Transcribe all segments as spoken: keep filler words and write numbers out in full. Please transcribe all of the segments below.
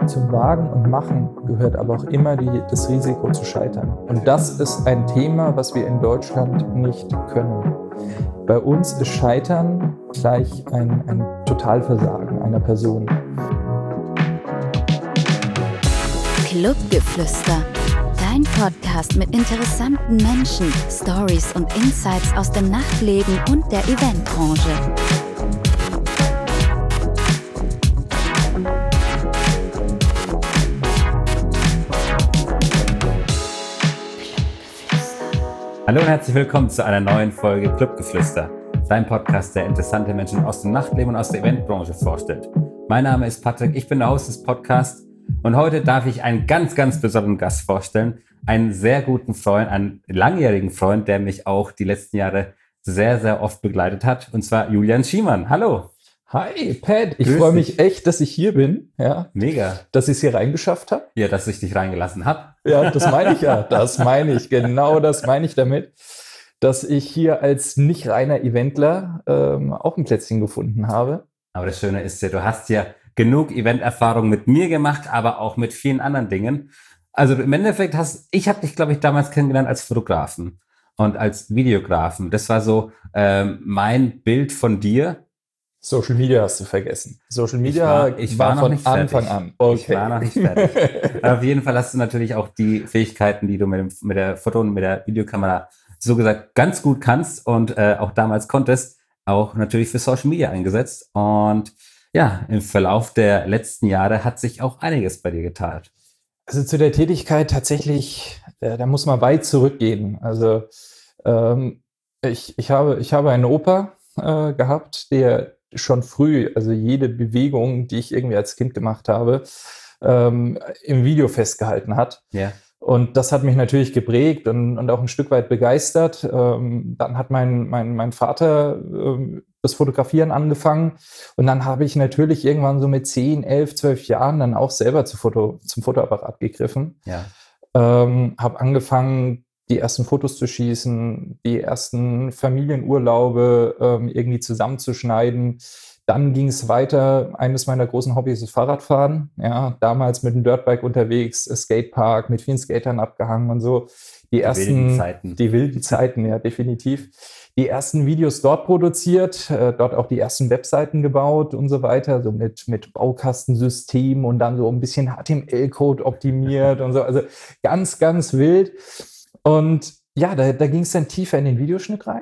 Zum Wagen und Machen gehört aber auch immer die, das Risiko zu scheitern. Und das ist ein Thema, was wir in Deutschland nicht können. Bei uns ist Scheitern gleich ein, ein Totalversagen einer Person. Clubgeflüster, dein Podcast mit interessanten Menschen, Stories und Insights aus dem Nachtleben und der Eventbranche. Hallo und herzlich willkommen zu einer neuen Folge Clubgeflüster, dein Podcast, der interessante Menschen aus dem Nachtleben und aus der Eventbranche vorstellt. Mein Name ist Patrick, ich bin der Host des Podcasts und heute darf ich einen ganz, ganz besonderen Gast vorstellen, einen sehr guten Freund, einen langjährigen Freund, der mich auch die letzten Jahre sehr, sehr oft begleitet hat, und zwar Julian Schiemann. Hallo! Hi, Pat, ich freue mich echt, dass ich hier bin. Ja, mega. Dass ich es hier reingeschafft habe. Ja, dass ich dich reingelassen habe. Ja, das meine ich ja. Das meine ich. Genau das meine ich damit, dass ich hier als nicht reiner Eventler ähm, auch ein Plätzchen gefunden habe. Aber das Schöne ist ja, du hast ja genug Eventerfahrung mit mir gemacht, aber auch mit vielen anderen Dingen. Also im Endeffekt hast, ich habe dich, glaube ich, damals kennengelernt als Fotografen und als Videografen. Das war so ähm, mein Bild von dir. Social Media hast du vergessen. Social Media ich war, ich war, war von Anfang fertig. an. Okay. Ich war noch nicht fertig. Aber auf jeden Fall hast du natürlich auch die Fähigkeiten, die du mit, dem, mit der Foto- und mit der Videokamera so gesagt ganz gut kannst und äh, auch damals konntest, auch natürlich für Social Media eingesetzt. Und ja, im Verlauf der letzten Jahre hat sich auch einiges bei dir getan. Also zu der Tätigkeit tatsächlich, äh, da muss man weit zurückgehen. Also ähm, ich, ich, habe, ich habe einen Opa äh, gehabt, der schon früh, also jede Bewegung, die ich irgendwie als Kind gemacht habe, ähm, im Video festgehalten hat. Ja. Und das hat mich natürlich geprägt und, und auch ein Stück weit begeistert. Ähm, dann hat mein, mein, mein Vater ähm, das Fotografieren angefangen und dann habe ich natürlich irgendwann so mit zehn, elf, zwölf Jahren dann auch selber zu Foto, zum Fotoapparat gegriffen. Ja. Ähm, habe angefangen, die ersten Fotos zu schießen, die ersten Familienurlaube ähm, irgendwie zusammenzuschneiden. Dann ging es weiter. Eines meiner großen Hobbys ist Fahrradfahren. Ja, damals mit dem Dirtbike unterwegs, Skatepark, mit vielen Skatern abgehangen und so. Die, die ersten wilden Zeiten. Die wilden Zeiten, ja, definitiv. Die ersten Videos dort produziert, äh, dort auch die ersten Webseiten gebaut und so weiter, so mit, mit Baukastensystem und dann so ein bisschen H T M L-Code optimiert und so. Also ganz, ganz wild. Und ja, da, da ging es dann tiefer in den Videoschnitt rein.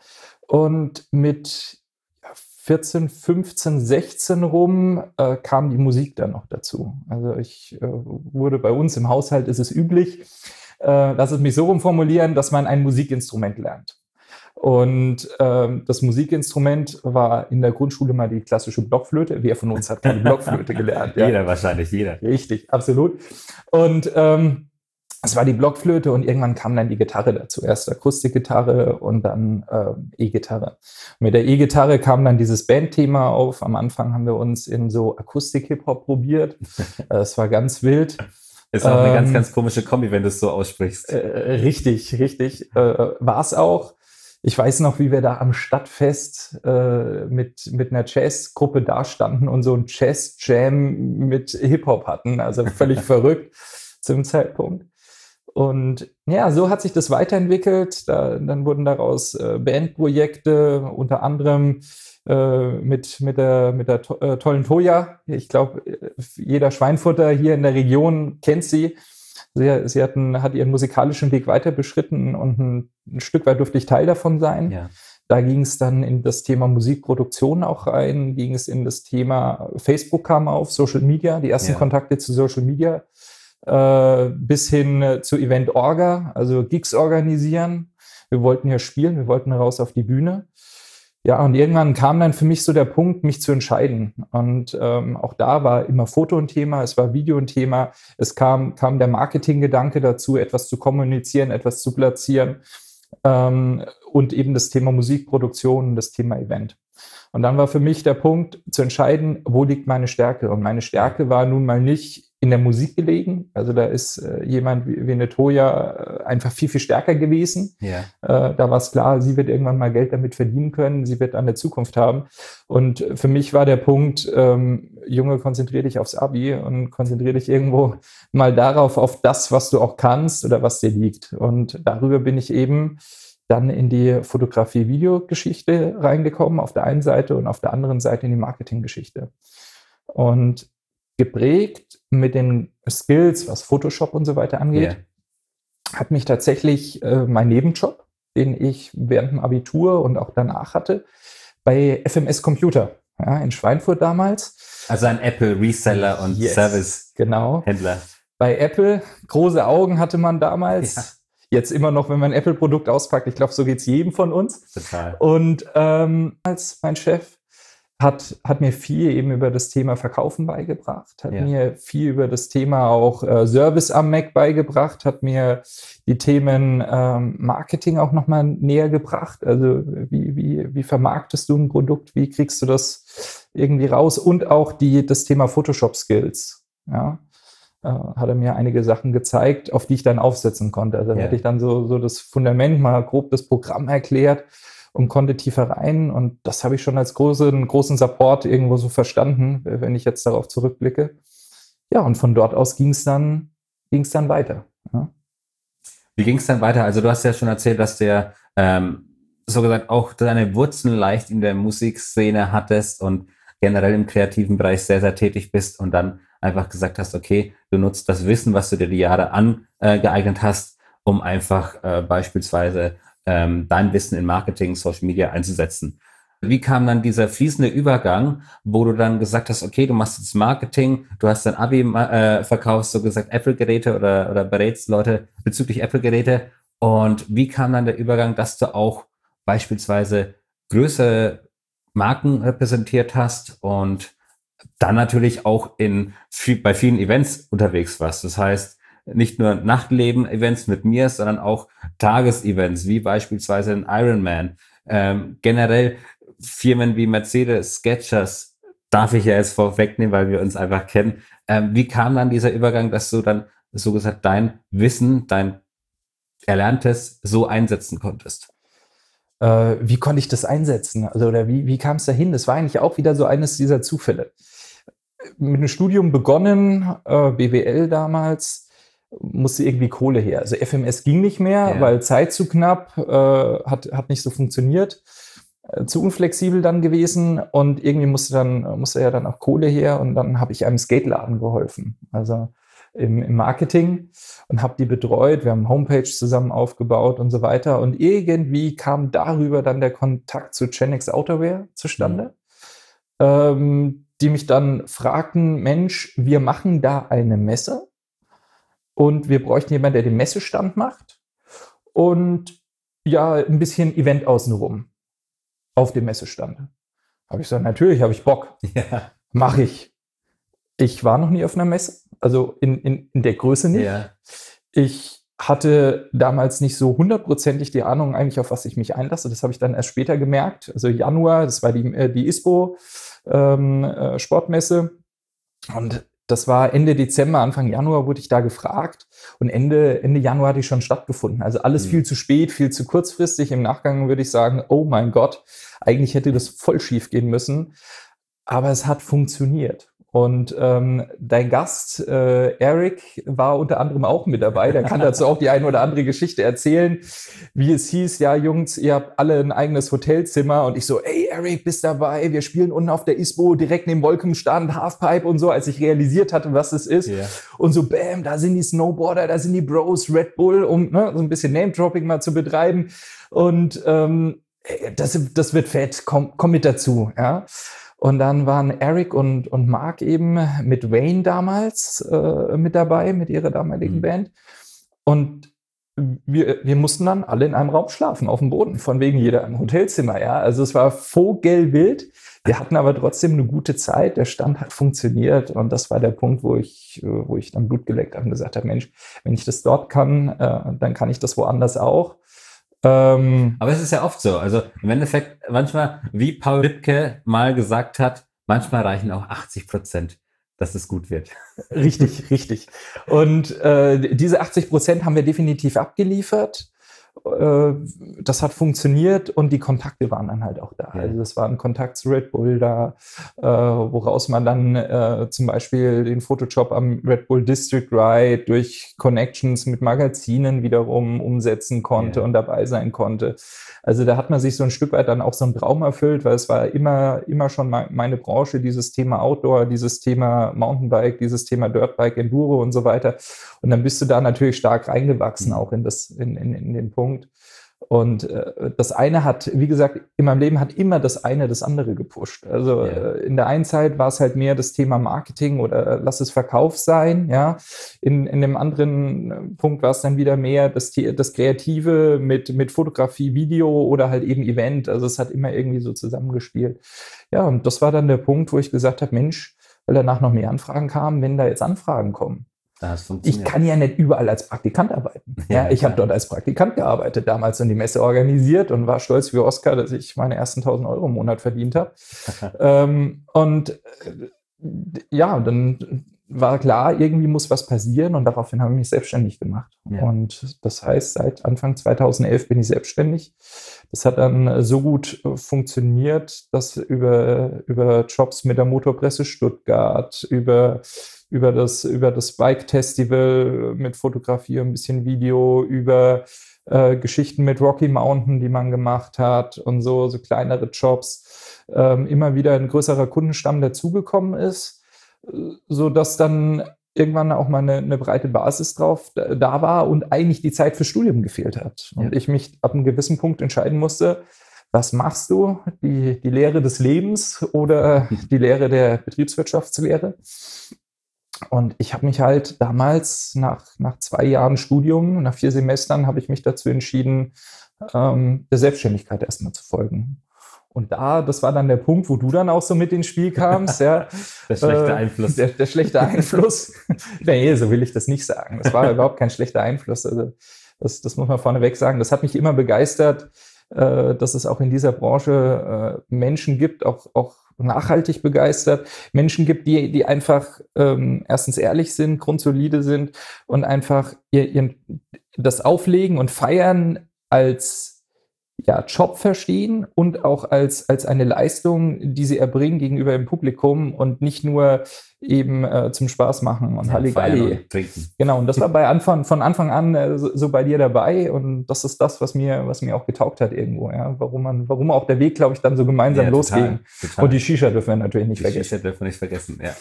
Und mit vierzehn, fünfzehn, sechzehn rum äh, kam die Musik dann noch dazu. Also ich äh, wurde bei uns im Haushalt, ist es üblich, äh, lass es mich so rumformulieren, dass man ein Musikinstrument lernt. Und ähm, das Musikinstrument war in der Grundschule mal die klassische Blockflöte. Wer von uns hat keine Blockflöte gelernt? Ja? Jeder wahrscheinlich, jeder. Richtig, absolut. Und ähm, es war die Blockflöte und irgendwann kam dann die Gitarre dazu. Erst Akustikgitarre und dann äh, E-Gitarre. Mit der E-Gitarre kam dann dieses Bandthema auf. Am Anfang haben wir uns in so Akustik-Hip-Hop probiert. Es war ganz wild. Ist auch ähm, eine ganz, ganz komische Kombi, wenn du es so aussprichst. Äh, richtig, richtig. Äh, war es auch. Ich weiß noch, wie wir da am Stadtfest äh, mit, mit einer Jazzgruppe dastanden und so ein Jazz-Jam mit Hip-Hop hatten. Also völlig verrückt zum Zeitpunkt. Und ja, so hat sich das weiterentwickelt. Da, dann wurden daraus äh, Bandprojekte, unter anderem äh, mit, mit der, mit der to- äh, tollen Toja. Ich glaube, jeder Schweinfurter hier in der Region kennt sie. Sie, sie hatten, hat ihren musikalischen Weg weiter beschritten und ein, ein Stück weit durfte ich Teil davon sein. Ja. Da ging es dann in das Thema Musikproduktion auch rein, ging es in das Thema Facebook kam auf, Social Media, die ersten ja. Kontakte zu Social Media. Äh, bis hin äh, zu Event-Orga, also Gigs organisieren. Wir wollten ja spielen, wir wollten raus auf die Bühne. Ja, und irgendwann kam dann für mich so der Punkt, mich zu entscheiden. Und ähm, auch da war immer Foto ein Thema, es war Video ein Thema. Es kam, kam der Marketinggedanke dazu, etwas zu kommunizieren, etwas zu platzieren. Ähm, und eben das Thema Musikproduktion, das Thema Event. Und dann war für mich der Punkt, zu entscheiden, wo liegt meine Stärke. Und meine Stärke war nun mal nicht in der Musik gelegen. Also da ist äh, jemand wie, wie eine Toja äh, einfach viel, viel stärker gewesen. Ja. Äh, da war es klar, sie wird irgendwann mal Geld damit verdienen können, sie wird eine Zukunft haben. Und für mich war der Punkt, ähm, Junge, konzentrier dich aufs Abi und konzentrier dich irgendwo mal darauf, auf das, was du auch kannst oder was dir liegt. Und darüber bin ich eben dann in die Fotografie-Videogeschichte reingekommen, auf der einen Seite, und auf der anderen Seite in die Marketinggeschichte. Und geprägt mit den Skills, was Photoshop und so weiter angeht, yeah. hat mich tatsächlich äh, mein Nebenjob, den ich während dem Abitur und auch danach hatte, bei F M S Computer, ja, in Schweinfurt damals. Also ein Apple-Reseller und yes, Service-Händler. Genau. Bei Apple, große Augen hatte man damals. Ja. Jetzt immer noch, wenn man ein Apple-Produkt auspackt. Ich glaube, so geht es jedem von uns. Total. Und ähm, als mein Chef Hat, hat mir viel eben über das Thema Verkaufen beigebracht, hat ja. mir viel über das Thema auch äh, Service am Mac beigebracht, hat mir die Themen ähm, Marketing auch nochmal näher gebracht. Also wie, wie, wie vermarktest du ein Produkt, wie kriegst du das irgendwie raus, und auch die, das Thema Photoshop-Skills. Ja, äh, hat er mir einige Sachen gezeigt, auf die ich dann aufsetzen konnte. Also da ja. hatte ich dann so, so das Fundament, mal grob das Programm erklärt und konnte tiefer rein. Und das habe ich schon als großen, großen Support irgendwo so verstanden, wenn ich jetzt darauf zurückblicke. Ja, und von dort aus ging es dann, ging's dann weiter. Ja. Wie ging es dann weiter? Also du hast ja schon erzählt, dass du ja ähm, so gesagt auch deine Wurzeln leicht in der Musikszene hattest und generell im kreativen Bereich sehr, sehr tätig bist und dann einfach gesagt hast, okay, du nutzt das Wissen, was du dir die Jahre angeeignet hast, um einfach äh, beispielsweise Ähm, dein Wissen in Marketing, Social Media einzusetzen. Wie kam dann dieser fließende Übergang, wo du dann gesagt hast, okay, du machst jetzt Marketing, du hast dein Abi äh, verkaufst, so gesagt Apple-Geräte oder, oder berätst Leute bezüglich Apple-Geräte, und wie kam dann der Übergang, dass du auch beispielsweise größere Marken repräsentiert hast und dann natürlich auch in viel, bei vielen Events unterwegs warst? Das heißt, nicht nur Nachtleben-Events mit mir, sondern auch Tagesevents, wie beispielsweise ein Ironman. Ähm, generell Firmen wie Mercedes, Skechers, darf ich ja jetzt vorwegnehmen, weil wir uns einfach kennen. Ähm, wie kam dann dieser Übergang, dass du dann, so gesagt, dein Wissen, dein Erlerntes so einsetzen konntest? Äh, wie konnte ich das einsetzen? Also, oder wie, wie kam es dahin? Das war eigentlich auch wieder so eines dieser Zufälle. Mit einem Studium begonnen, äh, B W L damals, musste irgendwie Kohle her. Also F M S ging nicht mehr, ja. weil Zeit zu knapp, äh, hat, hat nicht so funktioniert, äh, zu unflexibel dann gewesen, und irgendwie musste dann musste ja dann auch Kohle her, und dann habe ich einem Skateladen geholfen, also im, im Marketing, und habe die betreut. Wir haben Homepage zusammen aufgebaut und so weiter, und irgendwie kam darüber dann der Kontakt zu Genex Outerwear zustande, mhm. ähm, die mich dann fragten, Mensch, wir machen da eine Messe, und wir bräuchten jemanden, der den Messestand macht und ja, ein bisschen Event außenrum auf dem Messestand. Habe ich gesagt, natürlich habe ich Bock. Ja. Mache ich. Ich war noch nie auf einer Messe, also in, in, in der Größe nicht. Ja. Ich hatte damals nicht so hundertprozentig die Ahnung eigentlich, auf was ich mich einlasse. Das habe ich dann erst später gemerkt. Also Januar, das war die, die I S P O ähm, äh, Sportmesse, und das war Ende Dezember, Anfang Januar wurde ich da gefragt, und Ende, Ende Januar hatte ich schon stattgefunden. Also alles mhm. viel zu spät, viel zu kurzfristig. Im Nachgang würde ich sagen, oh mein Gott, eigentlich hätte das voll schief gehen müssen. Aber es hat funktioniert. Und ähm, dein Gast, äh, Eric, war unter anderem auch mit dabei. Der kann dazu auch die eine oder andere Geschichte erzählen, wie es hieß, ja Jungs, ihr habt alle ein eigenes Hotelzimmer. Und ich so, ey Eric, bist dabei, wir spielen unten auf der I S P O, direkt neben Wolkenstand, Halfpipe und so, als ich realisiert hatte, was es ist. Yeah. Und so, bam, da sind die Snowboarder, da sind die Bros, Red Bull, um ne, so ein bisschen Name-Dropping mal zu betreiben. Und ähm, das, das wird fett, komm, komm mit dazu, ja. Und dann waren Eric und, und Mark eben mit Wayne damals äh, mit dabei, mit ihrer damaligen mhm. Band. Und wir, wir mussten dann alle in einem Raum schlafen, auf dem Boden, von wegen jeder im Hotelzimmer. Ja, also es war vogelwild. Wir hatten aber trotzdem eine gute Zeit. Der Stand hat funktioniert. Und das war der Punkt, wo ich, wo ich dann Blut geleckt habe und gesagt habe, Mensch, wenn ich das dort kann, äh, dann kann ich das woanders auch. Ähm, Aber es ist ja oft so, also im Endeffekt manchmal, wie Paul Ripke mal gesagt hat, manchmal reichen auch achtzig Prozent. dass es gut wird. Richtig, richtig. Und äh, diese achtzig Prozent haben wir definitiv abgeliefert. Das hat funktioniert und die Kontakte waren dann halt auch da. Ja. Also es war ein Kontakt zu Red Bull da, äh, woraus man dann äh, zum Beispiel den Photoshop am Red Bull District Ride durch Connections mit Magazinen wiederum umsetzen konnte ja. und dabei sein konnte. Also da hat man sich so ein Stück weit dann auch so einen Traum erfüllt, weil es war immer, immer schon meine Branche, dieses Thema Outdoor, dieses Thema Mountainbike, dieses Thema Dirtbike, Enduro und so weiter. Und dann bist du da natürlich stark reingewachsen, auch in, das, in, in, in den Punkt. Und äh, das eine hat, wie gesagt, in meinem Leben hat immer das eine das andere gepusht. Also yeah. äh, in der einen Zeit war es halt mehr das Thema Marketing oder äh, lass es Verkauf sein, ja. In, in dem anderen Punkt war es dann wieder mehr das, das Kreative mit, mit Fotografie, Video oder halt eben Event. Also es hat immer irgendwie so zusammengespielt. Ja, und das war dann der Punkt, wo ich gesagt habe, Mensch, weil danach noch mehr Anfragen kamen, wenn da jetzt Anfragen kommen. Ich kann ja nicht überall als Praktikant arbeiten. Ja, ja, ich habe dort als Praktikant gearbeitet, damals und die Messe organisiert und war stolz wie Oskar, dass ich meine ersten tausend Euro im Monat verdient habe. ähm, und äh, ja, dann war klar, irgendwie muss was passieren und daraufhin habe ich mich selbstständig gemacht. Ja. Und das heißt, seit Anfang zweitausendelf bin ich selbstständig. Das hat dann so gut funktioniert, dass über, über Jobs mit der Motorpresse Stuttgart, über über das, über das Bike-Festival mit Fotografie, ein bisschen Video, über äh, Geschichten mit Rocky Mountain, die man gemacht hat und so, so kleinere Jobs, ähm, immer wieder ein größerer Kundenstamm dazugekommen ist, sodass dann irgendwann auch mal eine, eine breite Basis drauf da war und eigentlich die Zeit fürs Studium gefehlt hat. Und ja. ich mich ab einem gewissen Punkt entscheiden musste, was machst du? Die, die Lehre des Lebens oder die Lehre der Betriebswirtschaftslehre? Und ich habe mich halt damals nach, nach zwei Jahren Studium, nach vier Semestern, habe ich mich dazu entschieden, ähm, der Selbstständigkeit erstmal zu folgen. Und da, das war dann der Punkt, wo du dann auch so mit ins Spiel kamst. Ja, der schlechte äh, Einfluss. Der, der schlechte Einfluss. Nee, so will ich das nicht sagen. Das war überhaupt kein schlechter Einfluss. Also das, das muss man vorneweg sagen. Das hat mich immer begeistert, äh, dass es auch in dieser Branche äh, Menschen gibt, auch, auch nachhaltig begeistert, Menschen gibt, die, die einfach ähm, erstens ehrlich sind, grundsolide sind und einfach ihr, ihr, das Auflegen und Feiern als ja, Job verstehen und auch als, als eine Leistung, die sie erbringen gegenüber dem Publikum und nicht nur eben äh, zum Spaß machen und ja, Halligalli. Genau, und das war bei Anfang, von Anfang an äh, so, so bei dir dabei und das ist das, was mir, was mir auch getaugt hat irgendwo, ja, warum man, warum auch der Weg, glaube ich, dann so gemeinsam ja, losging. Total, total. Und die Shisha dürfen wir natürlich nicht die vergessen. Die Shisha dürfen wir nicht vergessen, ja.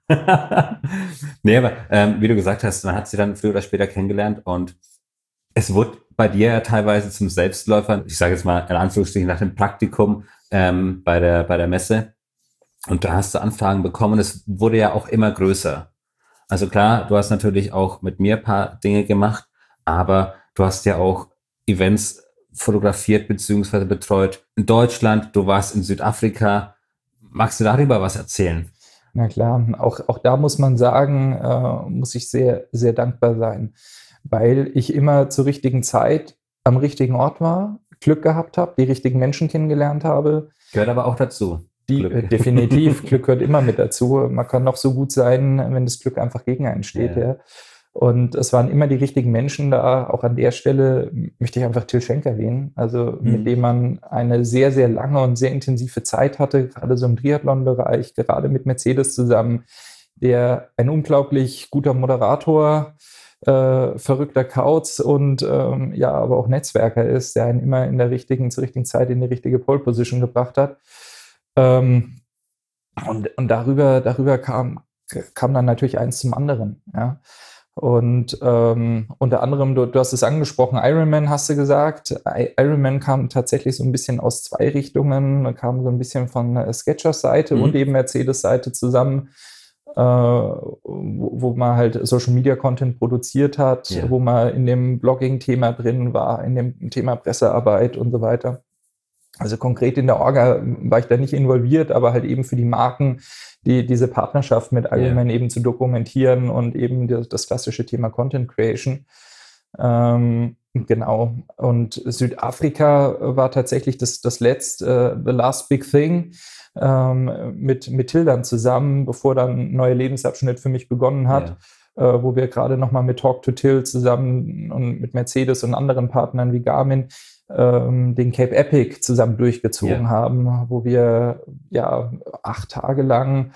ja. Nee, aber ähm, wie du gesagt hast, man hat sie dann früher oder später kennengelernt und es wurde bei dir ja teilweise zum Selbstläufer, ich sage jetzt mal in Anführungsstrichen nach dem Praktikum ähm, bei der bei der Messe und da hast du Anfragen bekommen, es wurde ja auch immer größer. Also klar, du hast natürlich auch mit mir ein paar Dinge gemacht, aber du hast ja auch Events fotografiert bzw. betreut in Deutschland, du warst in Südafrika. Magst du darüber was erzählen? Na klar, auch, auch da muss man sagen, äh, muss ich sehr, sehr dankbar sein, weil ich immer zur richtigen Zeit am richtigen Ort war, Glück gehabt habe, die richtigen Menschen kennengelernt habe. Gehört aber auch dazu. Die, Glück. Äh, definitiv, Glück gehört immer mit dazu. Man kann noch so gut sein, wenn das Glück einfach gegen einen steht. Ja. Ja. Und es waren immer die richtigen Menschen da. Auch an der Stelle möchte ich einfach Till Schenk erwähnen, also mhm. mit dem man eine sehr, sehr lange und sehr intensive Zeit hatte, gerade so im Triathlon-Bereich, gerade mit Mercedes zusammen, der ein unglaublich guter Moderator, Äh, verrückter Kauz und ähm, ja, aber auch Netzwerker ist, der einen immer in der richtigen, zur richtigen Zeit in die richtige Pole Position gebracht hat. Ähm, und und darüber, darüber kam, kam dann natürlich eins zum anderen. Ja. Und ähm, unter anderem, du, du hast es angesprochen, Ironman hast du gesagt. I- Ironman kam tatsächlich so ein bisschen aus zwei Richtungen, kam so ein bisschen von Skechers Seite mhm. und eben Mercedes Seite zusammen. Äh, wo, wo man halt Social Media Content produziert hat, yeah. wo man in dem Blogging-Thema drin war, in dem Thema Pressearbeit und so weiter. Also konkret in der Orga war ich da nicht involviert, aber halt eben für die Marken, die diese Partnerschaft mit Ironman yeah. eben zu dokumentieren und eben das, das klassische Thema Content Creation. Ähm, Genau. Und Südafrika war tatsächlich das, das letzte, uh, the last big thing, ähm, mit, mit Tildan zusammen, bevor dann ein neuer Lebensabschnitt für mich begonnen hat, ja. äh, wo wir gerade nochmal mit Talk to Till zusammen und mit Mercedes und anderen Partnern wie Garmin ähm, den Cape Epic zusammen durchgezogen ja. haben, wo wir ja acht Tage lang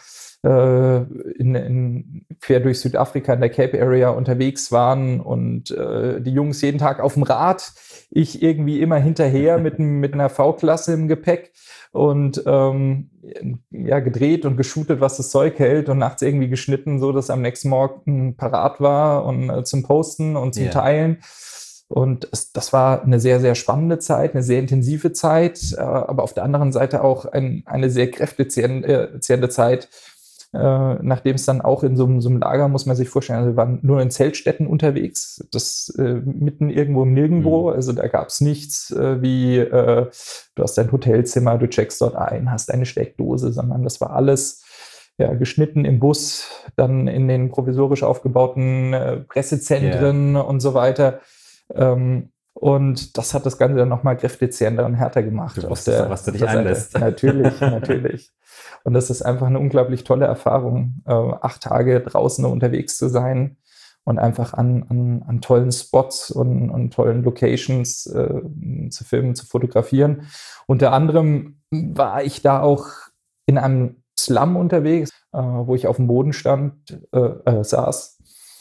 In, in, quer durch Südafrika in der Cape Area unterwegs waren und äh, die Jungs jeden Tag auf dem Rad, ich irgendwie immer hinterher mit, mit einer V-Klasse im Gepäck und ähm, ja, gedreht und geshootet, was das Zeug hält und nachts irgendwie geschnitten, so dass am nächsten Morgen parat war und äh, zum Posten und zum yeah. Teilen. Und es, das war eine sehr, sehr spannende Zeit, eine sehr intensive Zeit, äh, aber auf der anderen Seite auch ein, eine sehr kräftezehrende Zeit, Äh, nachdem es dann auch in so, so einem Lager, muss man sich vorstellen, also wir waren nur in Zeltstätten unterwegs, das äh, mitten irgendwo im Nirgendwo, mhm. also da gab es nichts äh, wie, äh, du hast dein Hotelzimmer, du checkst dort ein, hast eine Steckdose, sondern das war alles ja, geschnitten im Bus, dann in den provisorisch aufgebauten äh, Pressezentren yeah. und so weiter. Ähm, Und das hat das Ganze dann nochmal kräftezehrender und härter gemacht. Du auf der, was du dich einlässt. Natürlich, natürlich. Und das ist einfach eine unglaublich tolle Erfahrung, äh, acht Tage draußen unterwegs zu sein und einfach an, an, an tollen Spots und, und tollen Locations äh, zu filmen, zu fotografieren. Unter anderem war ich da auch in einem Slum unterwegs, äh, wo ich auf dem Boden stand, äh, äh, saß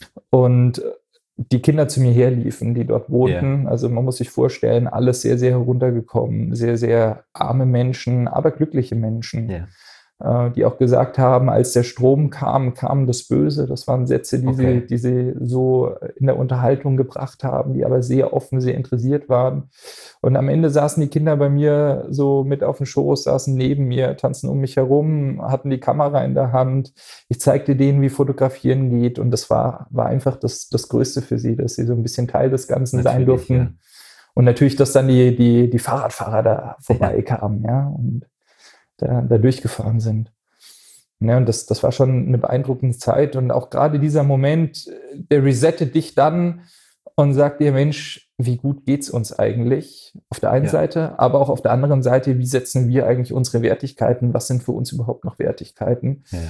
und die Kinder zu mir herliefen, die dort wohnten. Yeah. Also man muss sich vorstellen, alles sehr, sehr heruntergekommen, sehr, sehr arme Menschen, aber glückliche Menschen, yeah. äh, die auch gesagt haben, als der Strom kam, kam das Böse. Das waren Sätze, die, okay. sie, die sie so in der Unterhaltung gebracht haben, die aber sehr offen, sehr interessiert waren. Und am Ende saßen die Kinder bei mir so mit auf dem Schoß, saßen neben mir, tanzen um mich herum, hatten die Kamera in der Hand. Ich zeigte denen, wie Fotografieren geht. Und das war, war einfach das, das Größte für sie, dass sie so ein bisschen Teil des Ganzen natürlich sein durften. Ja. Und natürlich, dass dann die, die, die Fahrradfahrer da vorbeikamen, ja, und da, da durchgefahren sind. Ja, und das, das war schon eine beeindruckende Zeit. Und auch gerade dieser Moment, der resettet dich dann und sagt dir, Mensch, wie gut geht's uns eigentlich auf der einen ja. Seite, aber auch auf der anderen Seite, wie setzen wir eigentlich unsere Wertigkeiten, was sind für uns überhaupt noch Wertigkeiten ja.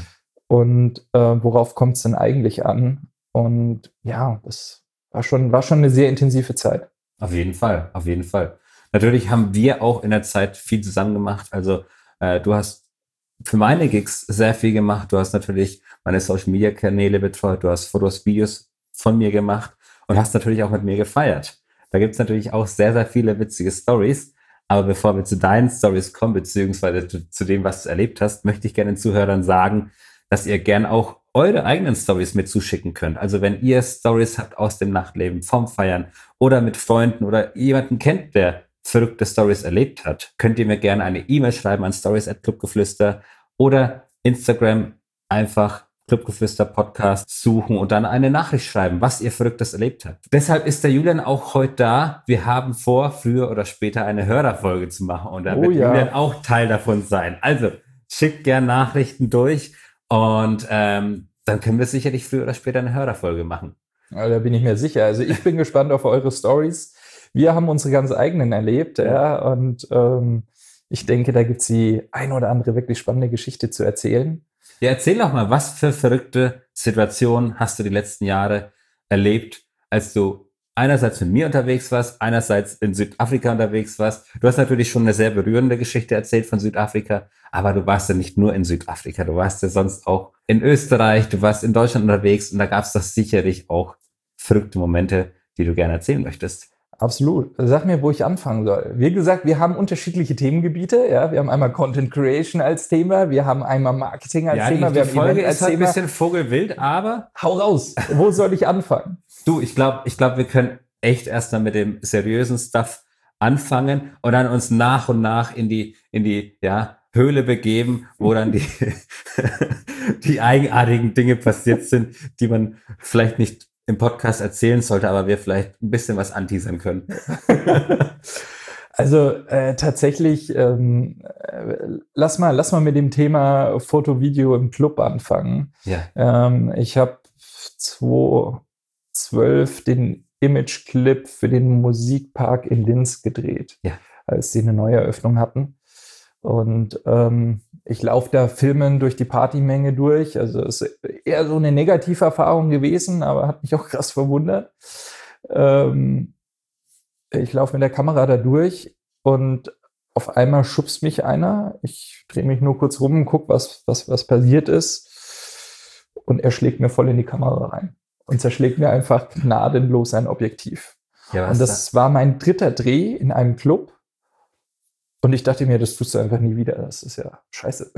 und äh, worauf kommt es denn eigentlich an? Und ja, das war schon, war schon eine sehr intensive Zeit. Auf jeden Fall, auf jeden Fall. Natürlich haben wir auch in der Zeit viel zusammen gemacht, also äh, du hast für meine Gigs sehr viel gemacht, du hast natürlich meine Social-Media-Kanäle betreut, du hast Fotos, Videos von mir gemacht und hast natürlich auch mit mir gefeiert. Da gibt es natürlich auch sehr, sehr viele witzige Stories. Aber bevor wir zu deinen Stories kommen, beziehungsweise zu, zu dem, was du erlebt hast, möchte ich gerne den Zuhörern sagen, dass ihr gern auch eure eigenen Stories mit zuschicken könnt. Also wenn ihr Stories habt aus dem Nachtleben, vom Feiern oder mit Freunden oder jemanden kennt, der verrückte Stories erlebt hat, könnt ihr mir gerne eine E-Mail schreiben an stories at clubgeflüster oder Instagram einfach Clubgeflüster Podcast suchen und dann eine Nachricht schreiben, was ihr Verrücktes erlebt habt. Deshalb ist der Julian auch heute da. Wir haben vor, früher oder später eine Hörerfolge zu machen und da oh, wird ja. Julian auch Teil davon sein. Also schickt gerne Nachrichten durch und ähm, dann können wir sicherlich früher oder später eine Hörerfolge machen. Ja, da bin ich mir sicher. Also ich bin gespannt auf eure Stories. Wir haben unsere ganz eigenen erlebt, ja, und ähm, ich denke, da gibt es die ein oder andere wirklich spannende Geschichte zu erzählen. Ja, erzähl doch mal, was für verrückte Situationen hast du die letzten Jahre erlebt, als du einerseits mit mir unterwegs warst, einerseits in Südafrika unterwegs warst. Du hast natürlich schon eine sehr berührende Geschichte erzählt von Südafrika, aber du warst ja nicht nur in Südafrika, du warst ja sonst auch in Österreich, du warst in Deutschland unterwegs und da gab es doch sicherlich auch verrückte Momente, die du gerne erzählen möchtest. Absolut. Sag mir, wo ich anfangen soll. Wie gesagt, wir haben unterschiedliche Themengebiete. Ja, wir haben einmal Content Creation als Thema, wir haben einmal Marketing als ja, Thema. Die, wir die haben Folge ist halt ein bisschen vogelwild, aber hau raus. Wo soll ich anfangen? Du, ich glaube, ich glaube, wir können echt erstmal mit dem seriösen Stuff anfangen und dann uns nach und nach in die in die ja Höhle begeben, wo dann die die eigenartigen Dinge passiert sind, die man vielleicht nicht im Podcast erzählen sollte, aber wir vielleicht ein bisschen was anteasern können. Also äh, tatsächlich, ähm, äh, lass mal, lass mal mit dem Thema Foto, Video im Club anfangen. Ja. Ähm, ich habe zwanzig zwölf den Image-Clip für den Musikpark in Linz gedreht, ja. als sie eine Neueröffnung hatten. Und ähm, ich laufe da Filmen durch die Partymenge durch. Also es ist eher so eine Negativerfahrung gewesen, aber hat mich auch krass verwundert. Ähm, ich laufe mit der Kamera da durch und auf einmal schubst mich einer. Ich drehe mich nur kurz rum und gucke, was, was, was passiert ist. Und er schlägt mir voll in die Kamera rein und zerschlägt mir einfach gnadenlos ein Objektiv. Ja, und das da? war mein dritter Dreh in einem Club. Und ich dachte mir, das tust du einfach nie wieder. Das ist ja scheiße.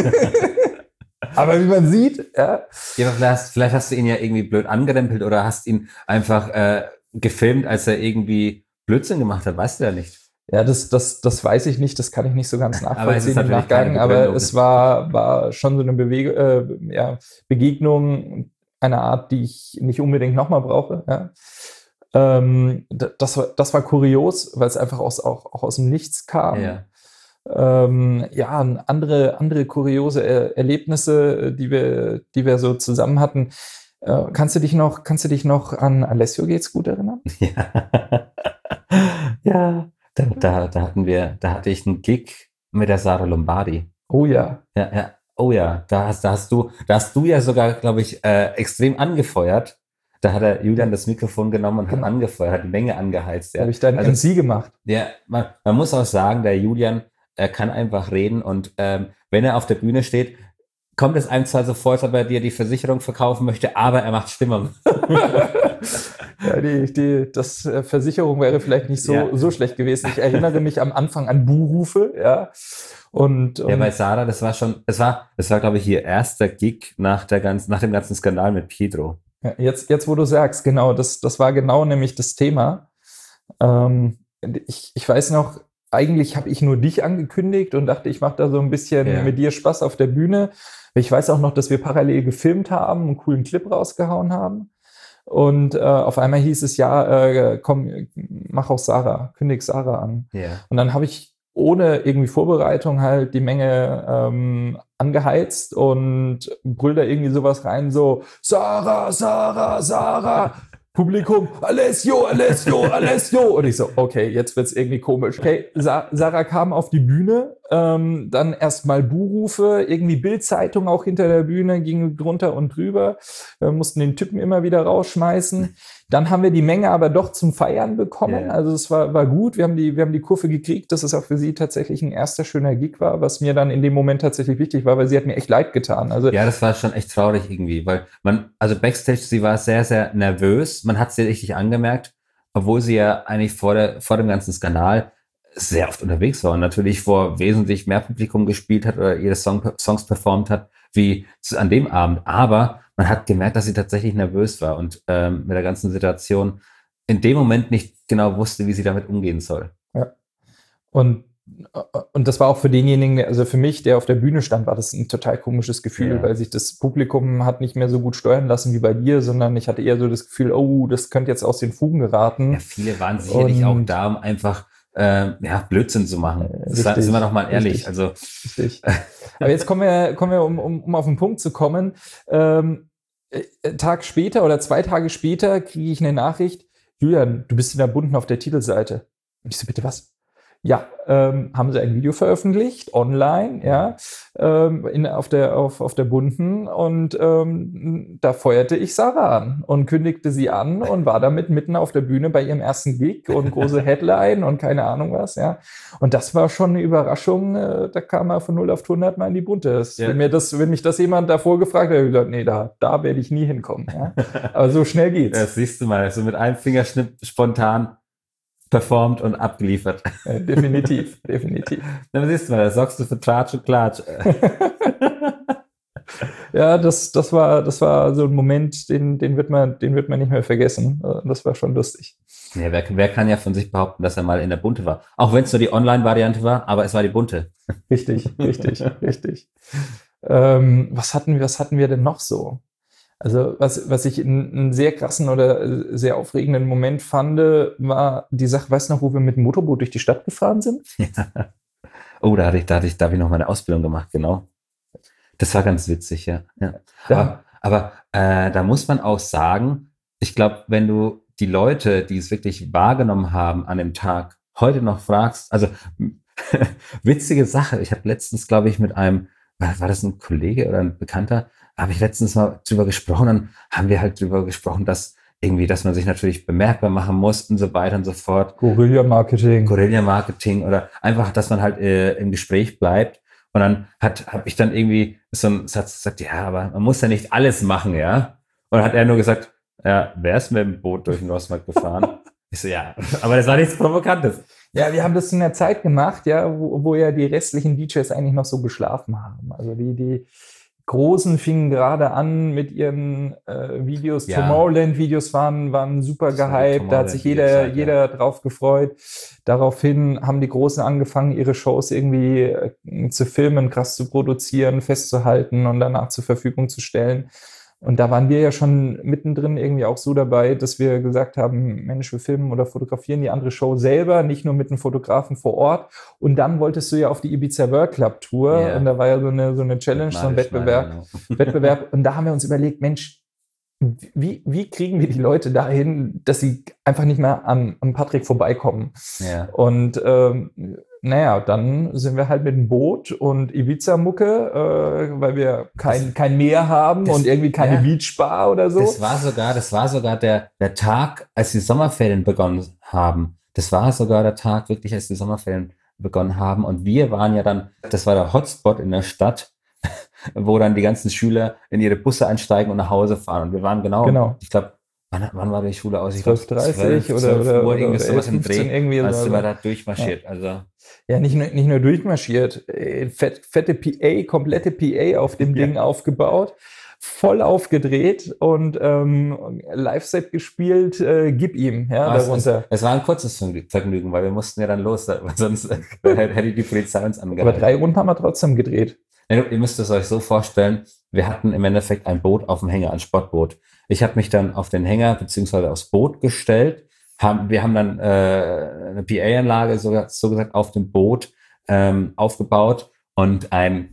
Aber wie man sieht, ja. Ja, aber vielleicht, vielleicht hast du ihn ja irgendwie blöd angerempelt oder hast ihn einfach äh, gefilmt, als er irgendwie Blödsinn gemacht hat. Weißt du ja nicht. Ja, das, das, das weiß ich nicht. Das kann ich nicht so ganz nachvollziehen aber im Nachgang. Aber es war, war schon so eine Bewege, äh, ja, Begegnung einer Art, die ich nicht unbedingt nochmal brauche. Ja. Ähm, das, war, das war kurios, weil es einfach aus, auch, auch aus dem Nichts kam. Ja, ähm, ja andere, andere kuriose er- Erlebnisse, die wir, die wir so zusammen hatten. Äh, kannst du dich noch, kannst du dich noch an Alessio geht's gut erinnern? Ja, ja. Da, da, da hatten wir, da hatte ich einen Gig mit der Sarah Lombardi. Oh ja. Ja, ja. Oh ja, da hast, da hast du, da hast du ja sogar, glaube ich, äh, extrem angefeuert. Da hat er Julian das Mikrofon genommen und Genau. hat angefeuert, hat die Menge angeheizt. Ja. Habe ich dann Also, M C gemacht. ja, man, man muss auch sagen, der Julian, er kann einfach reden und ähm, wenn er auf der Bühne steht, kommt es einem zwar so vor, als ob er dir die Versicherung verkaufen möchte, aber er macht Stimmung. Ja, die, die das äh, Versicherung wäre vielleicht nicht so, Ja. so schlecht gewesen. Ich erinnere mich am Anfang an Buhrufe, ja. Und, Ja, und bei Sarah, das war schon, das war, das war, glaube ich, ihr erster Gig nach der ganzen, nach dem ganzen Skandal mit Pedro. ja, jetzt, jetzt, wo du sagst, genau, das, das war genau nämlich das Thema. Ähm, ich, ich weiß noch, eigentlich habe ich nur dich angekündigt und dachte, ich mache da so ein bisschen Ja. mit dir Spaß auf der Bühne. Ich weiß auch noch, dass wir parallel gefilmt haben, einen coolen Clip rausgehauen haben. Und äh, auf einmal hieß es, ja, äh, komm, mach auch Sarah, kündig Sarah an. Ja. Und dann habe ich ohne irgendwie Vorbereitung halt die Menge ähm, angeheizt und brüll da irgendwie sowas rein, so Sarah, Sarah, Sarah. Publikum, Alessio, Alessio, Alessio. Und ich so, okay, jetzt wird's irgendwie komisch. Okay, Sa- Sarah kam auf die Bühne, ähm, dann erstmal Buhrufe, irgendwie Bild-Zeitung auch hinter der Bühne, ging drunter und drüber, wir mussten den Typen immer wieder rausschmeißen. Dann haben wir die Menge aber doch zum Feiern bekommen. Ja. Also es war, war gut, wir haben, die, wir haben die Kurve gekriegt, dass es auch für sie tatsächlich ein erster schöner Gig war, was mir dann in dem Moment tatsächlich wichtig war, weil sie hat mir echt leid getan. Also Ja, das war schon echt traurig irgendwie, weil man, also Backstage, sie war sehr, sehr nervös. Man hat sie richtig angemerkt, obwohl sie ja eigentlich vor der, vor dem ganzen Skandal sehr oft unterwegs war und natürlich vor wesentlich mehr Publikum gespielt hat oder ihre Song, Songs performt hat, wie zu, an dem Abend. Aber man hat gemerkt, dass sie tatsächlich nervös war und ähm, mit der ganzen Situation in dem Moment nicht genau wusste, wie sie damit umgehen soll. Ja. Und, und das war auch für denjenigen, der- also für mich, der auf der Bühne stand, war das ein total komisches Gefühl, Ja. weil sich das Publikum hat nicht mehr so gut steuern lassen wie bei dir, sondern ich hatte eher so das Gefühl, oh, das könnte jetzt aus den Fugen geraten. Ja, viele waren sicherlich Und- auch da, um einfach ähm, ja, Blödsinn zu machen. Äh, Das richtig, sind wir doch mal ehrlich. richtig. Also Richtig. Aber jetzt kommen wir, kommen wir um, um, um auf den Punkt zu kommen. Ähm, äh, einen Tag später oder zwei Tage später kriege ich eine Nachricht, Julian, du bist in der Bunten auf der Titelseite. Und ich so, bitte was? Ja, ähm, haben sie ein Video veröffentlicht, online, ja, ähm, in, auf, der, auf, auf der Bunten und ähm, da feuerte ich Sarah an und kündigte sie an und war damit mitten auf der Bühne bei ihrem ersten Gig und große Headline und keine Ahnung was, ja. Und das war schon eine Überraschung, äh, da kam er von null auf hundert mal in die Bunte. Das, Ja. wenn, mir das, wenn mich das jemand davor gefragt hätte, hätte ich gesagt, nee, da, da werde ich nie hinkommen, ja. Aber so schnell geht's. das siehst du mal, so mit einem Fingerschnipp spontan performt und abgeliefert. Äh, definitiv, definitiv. Dann siehst du mal, da sorgst du für Tratsch und Klatsch. Ja, das, das war, das war so ein Moment, den, den wird man, den wird man nicht mehr vergessen. Äh, Das war schon lustig. Ja, wer, wer kann ja von sich behaupten, dass er mal in der Bunte war? Auch wenn es nur die Online-Variante war, aber es war die Bunte. Richtig, richtig, richtig. Ähm, was hatten wir, was hatten wir denn noch so? Also, was, was ich einen, einen sehr krassen oder äh, sehr aufregenden Moment fand, war die Sache, weißt du noch, wo wir mit dem Motorboot durch die Stadt gefahren sind? Ja. Oh, da hatte ich, da hatte ich, da habe ich noch meine Ausbildung gemacht, genau. Das war ganz witzig, ja. ja. Da- Aber, aber äh, da muss man auch sagen, ich glaube, wenn du die Leute, die es wirklich wahrgenommen haben an dem Tag, heute noch fragst, also witzige Sache, ich habe letztens, glaube ich, mit einem, war das ein Kollege oder ein Bekannter, habe ich letztens mal drüber gesprochen, dann haben wir halt drüber gesprochen, dass irgendwie, dass man sich natürlich bemerkbar machen muss und so weiter und so fort. Guerilla-Marketing. Guerilla-Marketing oder einfach, dass man halt äh, im Gespräch bleibt. Und dann hat habe ich dann irgendwie so einen Satz gesagt, ja, aber man muss ja nicht alles machen, ja. Und dann hat er nur gesagt, ja, wer ist mit dem Boot durch den Rossmarkt gefahren? Ich so, ja, aber das war nichts Provokantes. Ja, wir haben das in der Zeit gemacht, ja, wo, wo ja die restlichen D Js eigentlich noch so geschlafen haben. Also die, die Großen fingen gerade an mit ihren äh, Videos. Ja. Tomorrowland-Videos waren, waren super gehypt. Da hat sich jeder, ja. jeder drauf gefreut. Daraufhin haben die Großen angefangen, ihre Shows irgendwie äh, zu filmen, krass zu produzieren, festzuhalten und danach zur Verfügung zu stellen. Und da waren wir ja schon mittendrin irgendwie auch so dabei, dass wir gesagt haben, Mensch, wir filmen oder fotografieren die andere Show selber, nicht nur mit einem Fotografen vor Ort. Und dann wolltest du ja auf die Ibiza World Club Tour. Yeah. Und da war ja so eine, so eine Challenge, so ein Wettbewerb. Meine, genau. Wettbewerb. Und da haben wir uns überlegt, Mensch, wie, wie kriegen wir die Leute dahin, dass sie einfach nicht mehr an, an Patrick vorbeikommen? Yeah. Und ähm, naja, dann sind wir halt mit dem Boot und Ibiza-Mucke, äh, weil wir kein, das, kein Meer haben das, und irgendwie keine ja, Beachbar oder so. Das war sogar, das war sogar der, der Tag, als die Sommerferien begonnen haben. Das war sogar der Tag, wirklich, als die Sommerferien begonnen haben. Und wir waren ja dann, das war der Hotspot in der Stadt, wo dann die ganzen Schüler in ihre Busse einsteigen und nach Hause fahren. Und wir waren genau, genau. ich glaube, Wann, wann war die Schule aus? Ich zwölf Uhr dreißig oder, oder, Uhr, irgendwie sowas im Dreh. Irgendwie als so. sind wir da durchmarschiert. Ja, also. ja nicht, nur, nicht nur durchmarschiert. Fett, fette P A, komplette P A auf dem Ding ja. aufgebaut, voll aufgedreht und ähm, Live-Set gespielt, äh, gib ihm, ja, Aber darunter. Es, es war ein kurzes Vergnügen, weil wir mussten ja dann los, weil sonst hätte die Polizei uns angehalten. Aber drei Runden haben wir trotzdem gedreht. Ihr müsst es euch so vorstellen, wir hatten im Endeffekt ein Boot auf dem Hänger, ein Sportboot. Ich habe mich dann auf den Hänger beziehungsweise aufs Boot gestellt. Haben, wir haben dann äh, eine P A-Anlage so, so gesagt auf dem Boot ähm, aufgebaut und ein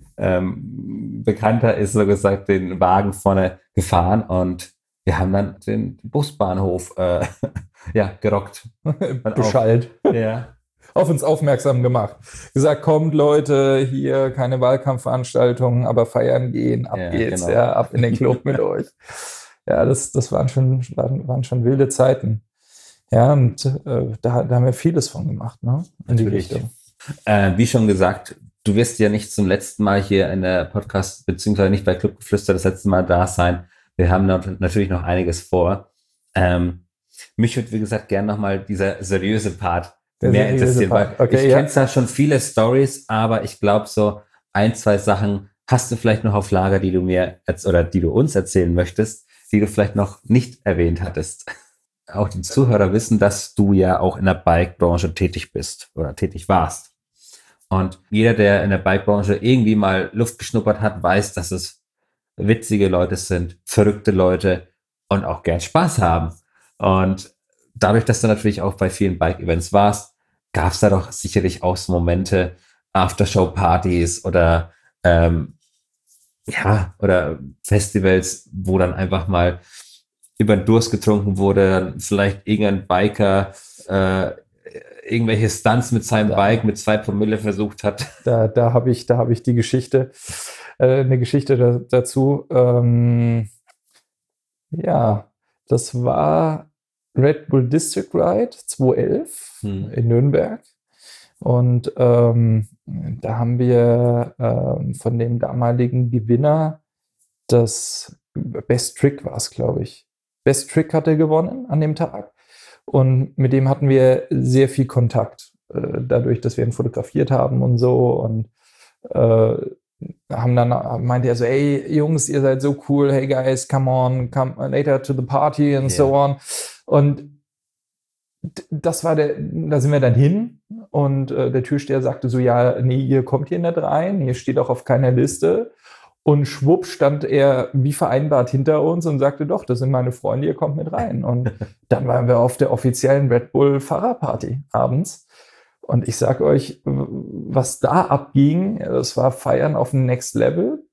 ähm, Bekannter ist so gesagt den Wagen vorne gefahren und wir haben dann den Busbahnhof äh, ja, gerockt. Beschallt. Ja. Auf uns aufmerksam gemacht. Gesagt, kommt Leute, hier keine Wahlkampfveranstaltungen, aber feiern gehen, ab ja, geht's, genau. ja, ab in den Club mit euch. Ja, das, das waren schon, waren, waren schon wilde Zeiten. Ja, und äh, da, da haben wir vieles von gemacht, ne? In Natürlich. die Richtung. Äh, wie schon gesagt, du wirst ja nicht zum letzten Mal hier in der Podcast, beziehungsweise nicht bei Clubgeflüster das letzte Mal da sein. Wir haben noch, natürlich noch einiges vor. Ähm, mich würde, wie gesagt, gerne nochmal dieser seriöse Part Der mehr interessieren, weil okay, ich ja. kenne zwar schon viele Stories, aber ich glaube, so ein, zwei Sachen hast du vielleicht noch auf Lager, die du mir oder die du uns erzählen möchtest, die du vielleicht noch nicht erwähnt hattest. Auch die Zuhörer wissen, dass du ja auch in der Bike-Branche tätig bist oder tätig warst. Und jeder, der in der Bike-Branche irgendwie mal Luft geschnuppert hat, weiß, dass es witzige Leute sind, verrückte Leute und auch gern Spaß haben. Und dadurch, dass du natürlich auch bei vielen Bike-Events warst, gab es da doch sicherlich auch so Momente, Aftershow-Partys oder ähm, ja, oder Festivals, wo dann einfach mal über den Durst getrunken wurde, vielleicht irgendein Biker äh, irgendwelche Stunts mit seinem da, Bike mit zwei Promille versucht hat. Da, da habe ich, da habe ich die Geschichte, äh, eine Geschichte da, dazu. Ähm, ja, das war Red Bull District Ride zweitausendelf hm. in Nürnberg. Und ähm, da haben wir ähm, von dem damaligen Gewinner das Best Trick war es, glaube ich. Best Trick hat er gewonnen an dem Tag. Und mit dem hatten wir sehr viel Kontakt, äh, dadurch, dass wir ihn fotografiert haben und so. Und äh, haben dann meinte er so, hey Jungs, ihr seid so cool, hey guys, come on, come later to the party and yeah. so on. Und das war der, da sind wir dann hin und äh, der Türsteher sagte so, ja, nee, ihr kommt hier nicht rein, hier steht auch auf keiner Liste. Und schwupp stand er wie vereinbart hinter uns und sagte, doch, das sind meine Freunde, ihr kommt mit rein. Und dann waren wir auf der offiziellen Red Bull Fahrerparty abends. Und ich sag euch, was da abging, das war Feiern auf dem Next Level.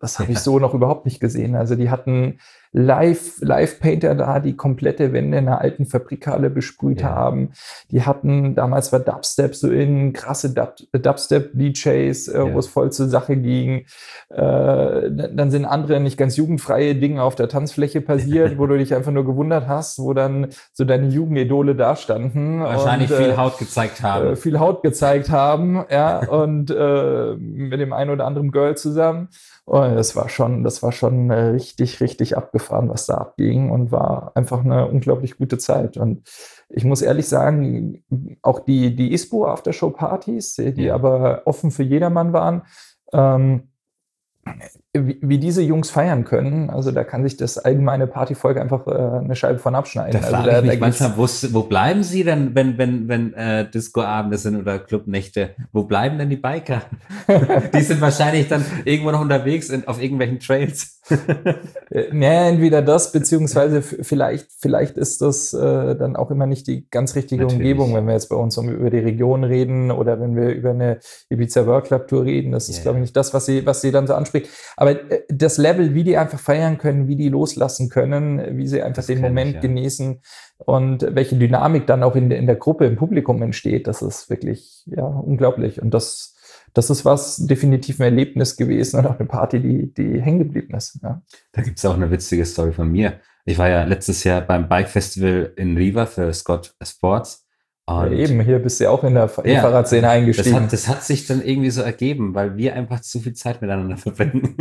das habe ich so noch überhaupt nicht gesehen. Also die hatten Live, Live-Painter da, die komplette Wände in einer alten Fabrikhalle besprüht ja. haben. Die hatten, damals war Dubstep so in, krasse Dub, Dubstep-D Js, äh, ja. wo es voll zur Sache ging. Äh, dann sind andere nicht ganz jugendfreie Dinge auf der Tanzfläche passiert, wo du dich einfach nur gewundert hast, wo dann so deine Jugendidole da standen. Wahrscheinlich und, viel äh, Haut gezeigt haben. Äh, viel Haut gezeigt haben, ja, und äh, mit dem einen oder anderen Girl zusammen. Und das war schon, das war schon richtig, richtig abgefahren, was da abging und war einfach eine unglaublich gute Zeit. Und ich muss ehrlich sagen, auch die, die I S P O Aftershow-Partys, die ja. aber offen für jedermann waren, ähm, wie, wie diese Jungs feiern können, also da kann sich das allgemeine Partyvolk einfach äh, eine Scheibe von abschneiden. Da also frage da, ich mich da manchmal, wo, wo bleiben sie denn, wenn, wenn, wenn äh, Disco-Abende sind oder Clubnächte? Wo bleiben denn die Biker? Die sind wahrscheinlich dann irgendwo noch unterwegs in, auf irgendwelchen Trails. Ja, entweder das, beziehungsweise vielleicht, vielleicht ist das äh, dann auch immer nicht die ganz richtige Natürlich. Umgebung, wenn wir jetzt bei uns um, über die Region reden oder wenn wir über eine Ibiza World Club Tour reden. Das ist, yeah. glaube ich, nicht das, was sie, was sie dann so anspricht. Aber äh, das Level, wie die einfach feiern können, wie die loslassen können, wie sie einfach das den Moment ich, ja. genießen und welche Dynamik dann auch in, in der Gruppe, im Publikum entsteht, das ist wirklich ja unglaublich. Und das Das ist was definitiv ein Erlebnis gewesen und auch eine Party, die, die hängen geblieben ist. Ja. Da gibt es auch eine witzige Story von mir. Ich war ja letztes Jahr beim Bike Festival in Riva für Scott Sports. Und ja, eben, hier bist du ja auch in der ja, Fahrradszene eingestiegen. Das hat, das hat sich dann irgendwie so ergeben, weil wir einfach zu viel Zeit miteinander verbringen.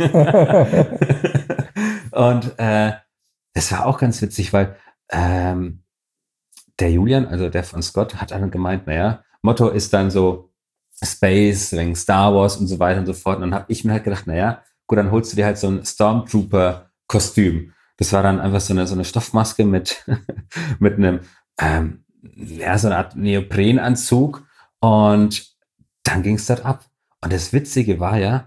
Und äh, es war auch ganz witzig, weil ähm, der Julian, also der von Scott, hat dann gemeint, naja, Motto ist dann so, Space, wegen Star Wars und so weiter und so fort. Und dann habe ich mir halt gedacht, naja, gut, dann holst du dir halt so ein Stormtrooper-Kostüm. Das war dann einfach so eine, so eine Stoffmaske mit, mit einem, ähm, ja, so eine Art Neoprenanzug. Und dann ging es dort ab. Und das Witzige war ja,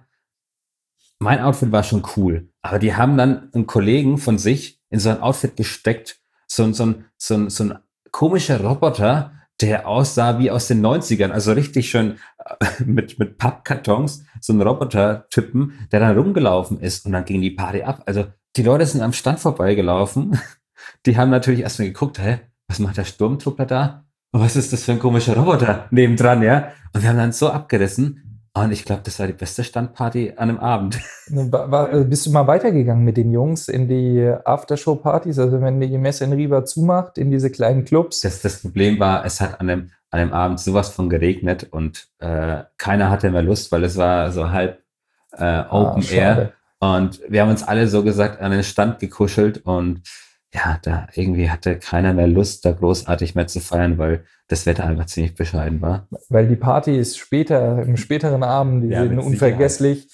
mein Outfit war schon cool, aber die haben dann einen Kollegen von sich in so ein Outfit gesteckt, so, so, so, so, so ein komischer Roboter, der aussah wie aus den neunzigern, also richtig schön mit, mit Pappkartons, so ein Roboter-Typen, der dann rumgelaufen ist und dann ging die Party ab. Also die Leute sind am Stand vorbeigelaufen, die haben natürlich erstmal geguckt, hä, was macht der Sturmtruppler da? Und was ist das für ein komischer Roboter nebendran, ja? Und wir haben dann so abgerissen. Und ich glaube, das war die beste Standparty an einem Abend. War, war, bist du mal weitergegangen mit den Jungs in die Aftershow-Partys? Also wenn die Messe in Riva zumacht, in diese kleinen Clubs? Das, das Problem war, es hat an dem, an dem Abend sowas von geregnet und äh, keiner hatte mehr Lust, weil es war so halb äh, Open ah, Air. Und wir haben uns alle so gesagt an den Stand gekuschelt und ja, da irgendwie hatte keiner mehr Lust, da großartig mehr zu feiern, weil das Wetter einfach ziemlich bescheiden war. Weil die Party ist später, im späteren Abend, die ja, sind unvergesslich.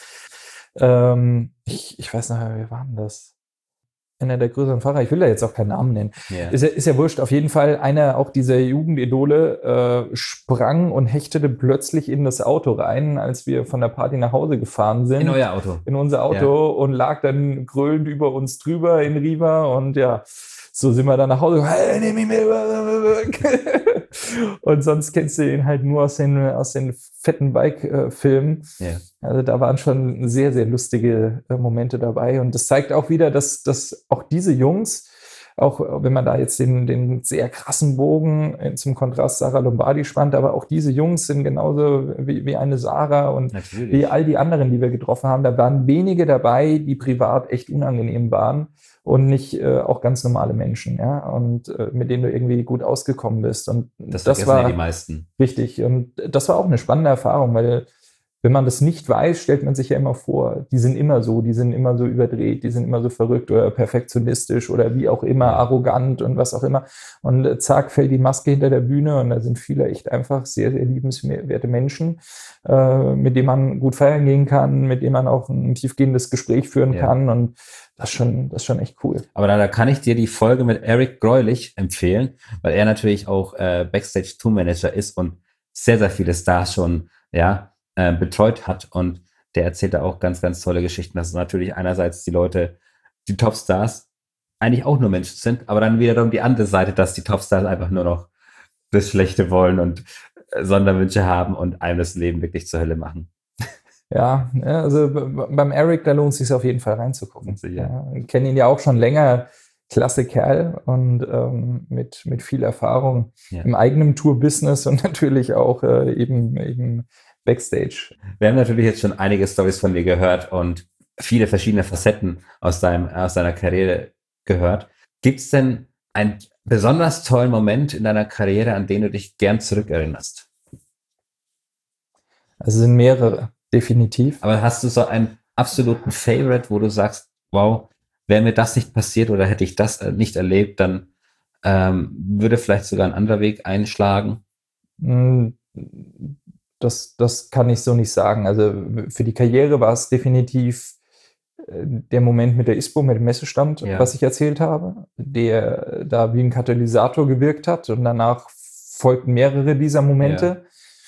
Ähm, ich, ich weiß noch, wer war denn das? Einer der größeren Fahrer, ich will da jetzt auch keinen Namen nennen. Yeah. Ist, ja, ist ja wurscht, auf jeden Fall einer auch dieser Jugendidole äh, sprang und hechtete plötzlich in das Auto rein, als wir von der Party nach Hause gefahren sind. In euer Auto. In unser Auto ja. und lag dann grölend über uns drüber in Riva und ja, so sind wir dann nach Hause. Hey, nehm mich mit. Und sonst kennst du ihn halt nur aus den, aus den fetten Bike-Filmen. Yeah. Also da waren schon sehr, sehr lustige äh, Momente dabei. Und das zeigt auch wieder, dass, dass auch diese Jungs, auch wenn man da jetzt den, den sehr krassen Bogen äh, zum Kontrast Sarah Lombardi spannt, aber auch diese Jungs sind genauso wie, wie eine Sarah und Natürlich. Wie all die anderen, die wir getroffen haben. Da waren wenige dabei, die privat echt unangenehm waren. Und nicht äh, auch ganz normale Menschen, ja, und äh, mit denen du irgendwie gut ausgekommen bist. Und das, das war ja die meisten. Richtig. Und das war auch eine spannende Erfahrung, weil wenn man das nicht weiß, stellt man sich ja immer vor, die sind immer so, die sind immer so überdreht, die sind immer so verrückt oder perfektionistisch oder wie auch immer, arrogant und was auch immer. Und äh, zack, fällt die Maske hinter der Bühne und da sind viele echt einfach sehr, sehr liebenswerte Menschen, äh, mit denen man gut feiern gehen kann, mit denen man auch ein tiefgehendes Gespräch führen ja. kann und Das ist schon, das ist schon echt cool. Aber da, da kann ich dir die Folge mit Eric Greulich empfehlen, weil er natürlich auch äh, Backstage-Tour-Manager ist und sehr, sehr viele Stars schon ja, äh, betreut hat. Und der erzählt da auch ganz, ganz tolle Geschichten. Dass natürlich einerseits die Leute, die Topstars, eigentlich auch nur Menschen sind, aber dann wiederum die andere Seite, dass die Topstars einfach nur noch das Schlechte wollen und äh, Sonderwünsche haben und einem das Leben wirklich zur Hölle machen. Ja, also beim Eric, da lohnt es sich auf jeden Fall reinzugucken. Ja, ich kenne ihn ja auch schon länger, klasse Kerl und ähm, mit, mit viel Erfahrung ja. im eigenen Tour-Business und natürlich auch äh, eben, eben Backstage. Wir haben natürlich jetzt schon einige Storys von dir gehört und viele verschiedene Facetten aus, deinem, aus deiner Karriere gehört. Gibt es denn einen besonders tollen Moment in deiner Karriere, an den du dich gern zurückerinnerst? Also sind mehrere, definitiv. Aber hast du so einen absoluten Favorite, wo du sagst, wow, wäre mir das nicht passiert oder hätte ich das nicht erlebt, dann ähm, würde vielleicht sogar ein anderer Weg einschlagen? Das, das kann ich so nicht sagen. Also für die Karriere war es definitiv der Moment mit der I S P O, mit dem Messestand, ja. was ich erzählt habe, der da wie ein Katalysator gewirkt hat und danach folgten mehrere dieser Momente. Ja.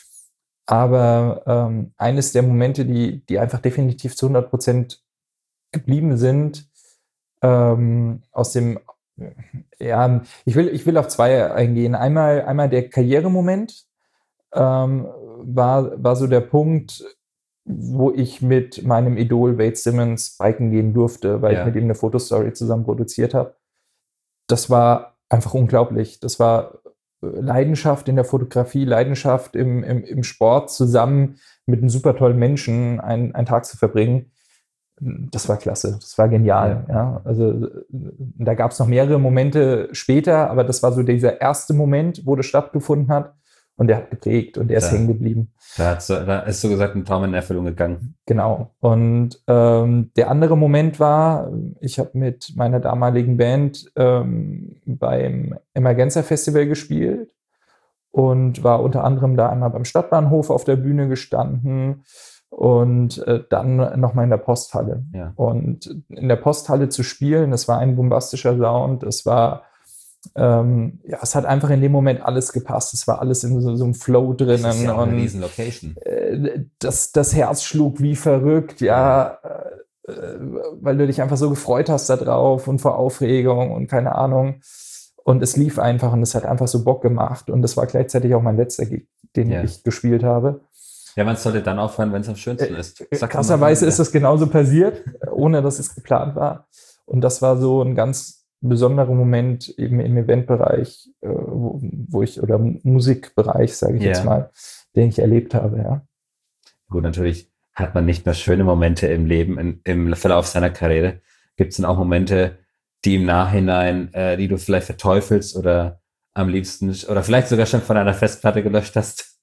Aber ähm, eines der Momente, die, die einfach definitiv zu hundert Prozent geblieben sind, ähm, aus dem, ja, ich will, ich will auf zwei eingehen. Einmal, einmal der Karrieremoment ähm, war, war so der Punkt, wo ich mit meinem Idol Wade Simmons biken gehen durfte, weil ja. ich mit ihm eine Fotostory zusammen produziert habe. Das war einfach unglaublich. Das war Leidenschaft in der Fotografie, Leidenschaft im, im, im Sport, zusammen mit einem super tollen Menschen einen, einen Tag zu verbringen. Das war klasse, das war genial. Ja. Ja. Also da gab es noch mehrere Momente später, aber das war so dieser erste Moment, wo das stattgefunden hat. Und der hat geprägt und der ist hängen geblieben. Da, hat's, da ist so gesagt ein Traum in Erfüllung gegangen. Genau. Und ähm, der andere Moment war, ich habe mit meiner damaligen Band ähm, beim Emergenza Festival gespielt und war unter anderem da einmal beim Stadtbahnhof auf der Bühne gestanden und äh, dann nochmal in der Posthalle. Ja. Und in der Posthalle zu spielen, das war ein bombastischer Sound, das war Ähm, ja, es hat einfach in dem Moment alles gepasst. Es war alles in so, so einem Flow drinnen. Das ist ja auch eine und riesen Location. Äh, das, das Herz schlug wie verrückt, ja, äh, weil du dich einfach so gefreut hast da drauf und vor Aufregung und keine Ahnung. Und es lief einfach und es hat einfach so Bock gemacht. Und das war gleichzeitig auch mein letzter Gig, den ja. ich gespielt habe. Ja, man sollte dann aufhören, wenn es am schönsten ist. Sag Krasserweise ist das genauso passiert, ohne dass es geplant war. Und das war so ein ganz besonderer Moment eben im Eventbereich, äh, wo, wo ich, oder Musikbereich, sage ich yeah. jetzt mal, den ich erlebt habe, ja. Gut, natürlich hat man nicht nur schöne Momente im Leben, in, im Verlauf seiner Karriere. Gibt es denn auch Momente, die im Nachhinein, äh, die du vielleicht verteufelst oder am liebsten, oder vielleicht sogar schon von einer Festplatte gelöscht hast?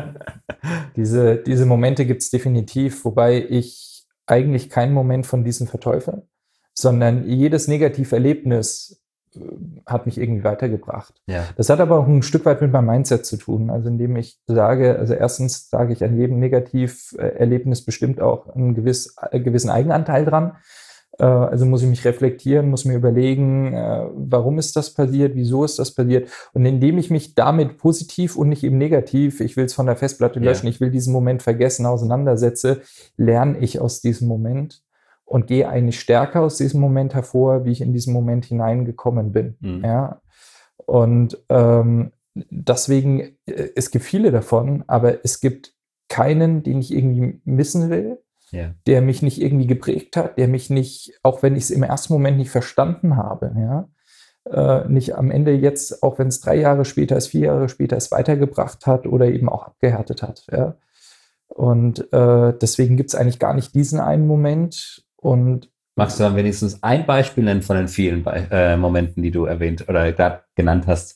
diese, diese Momente gibt es definitiv, wobei ich eigentlich keinen Moment von diesen verteufel, sondern jedes Negativerlebnis äh, hat mich irgendwie weitergebracht. Ja. Das hat aber auch ein Stück weit mit meinem Mindset zu tun, also indem ich sage, also erstens sage ich an jedem Negativerlebnis bestimmt auch einen gewiss, äh, gewissen Eigenanteil dran. Äh, also muss ich mich reflektieren, muss mir überlegen, äh, warum ist das passiert, wieso ist das passiert. Und indem ich mich damit positiv und nicht eben negativ, ich will es von der Festplatte löschen, ja. ich will diesen Moment vergessen, auseinandersetze, lerne ich aus diesem Moment. Und gehe eigentlich stärker aus diesem Moment hervor, wie ich in diesen Moment hineingekommen bin. Mhm. Ja? Und ähm, deswegen, es gibt viele davon, aber es gibt keinen, den ich irgendwie missen will, ja. der mich nicht irgendwie geprägt hat, der mich nicht, auch wenn ich es im ersten Moment nicht verstanden habe, ja, äh, nicht am Ende jetzt, auch wenn es drei Jahre später ist, vier Jahre später ist, weitergebracht hat oder eben auch abgehärtet hat. Ja? Und äh, deswegen gibt es eigentlich gar nicht diesen einen Moment. Und magst du dann wenigstens ein Beispiel nennen von den vielen Be- äh, Momenten, die du erwähnt oder gerade genannt hast?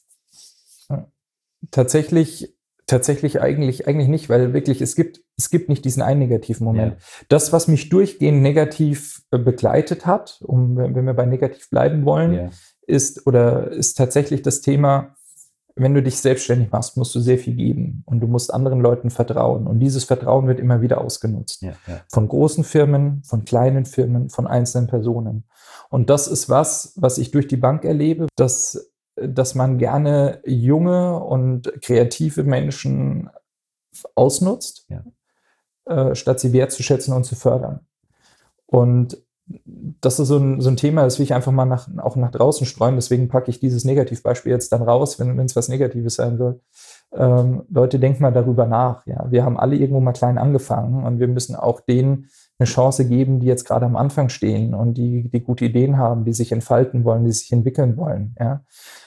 Tatsächlich, tatsächlich eigentlich, eigentlich nicht, weil wirklich es gibt, es gibt nicht diesen einen negativen Moment. Ja. Das, was mich durchgehend negativ äh, begleitet hat, um, wenn wir bei negativ bleiben wollen, ja. ist oder ist tatsächlich das Thema, wenn du dich selbstständig machst, musst du sehr viel geben und du musst anderen Leuten vertrauen. Und dieses Vertrauen wird immer wieder ausgenutzt. Ja, ja. Von großen Firmen, von kleinen Firmen, von einzelnen Personen. Und das ist was, was ich durch die Bank erlebe, dass, dass man gerne junge und kreative Menschen ausnutzt, ja. äh, statt sie wertzuschätzen und zu fördern. Und das ist so ein, so ein Thema, das will ich einfach mal nach, auch nach draußen streuen. Deswegen packe ich dieses Negativbeispiel jetzt dann raus, wenn es was Negatives sein soll. ähm, Leute, denkt mal darüber nach. Ja? Wir haben alle irgendwo mal klein angefangen und wir müssen auch denen eine Chance geben, die jetzt gerade am Anfang stehen und die, die gute Ideen haben, die sich entfalten wollen, die sich entwickeln wollen. Ja?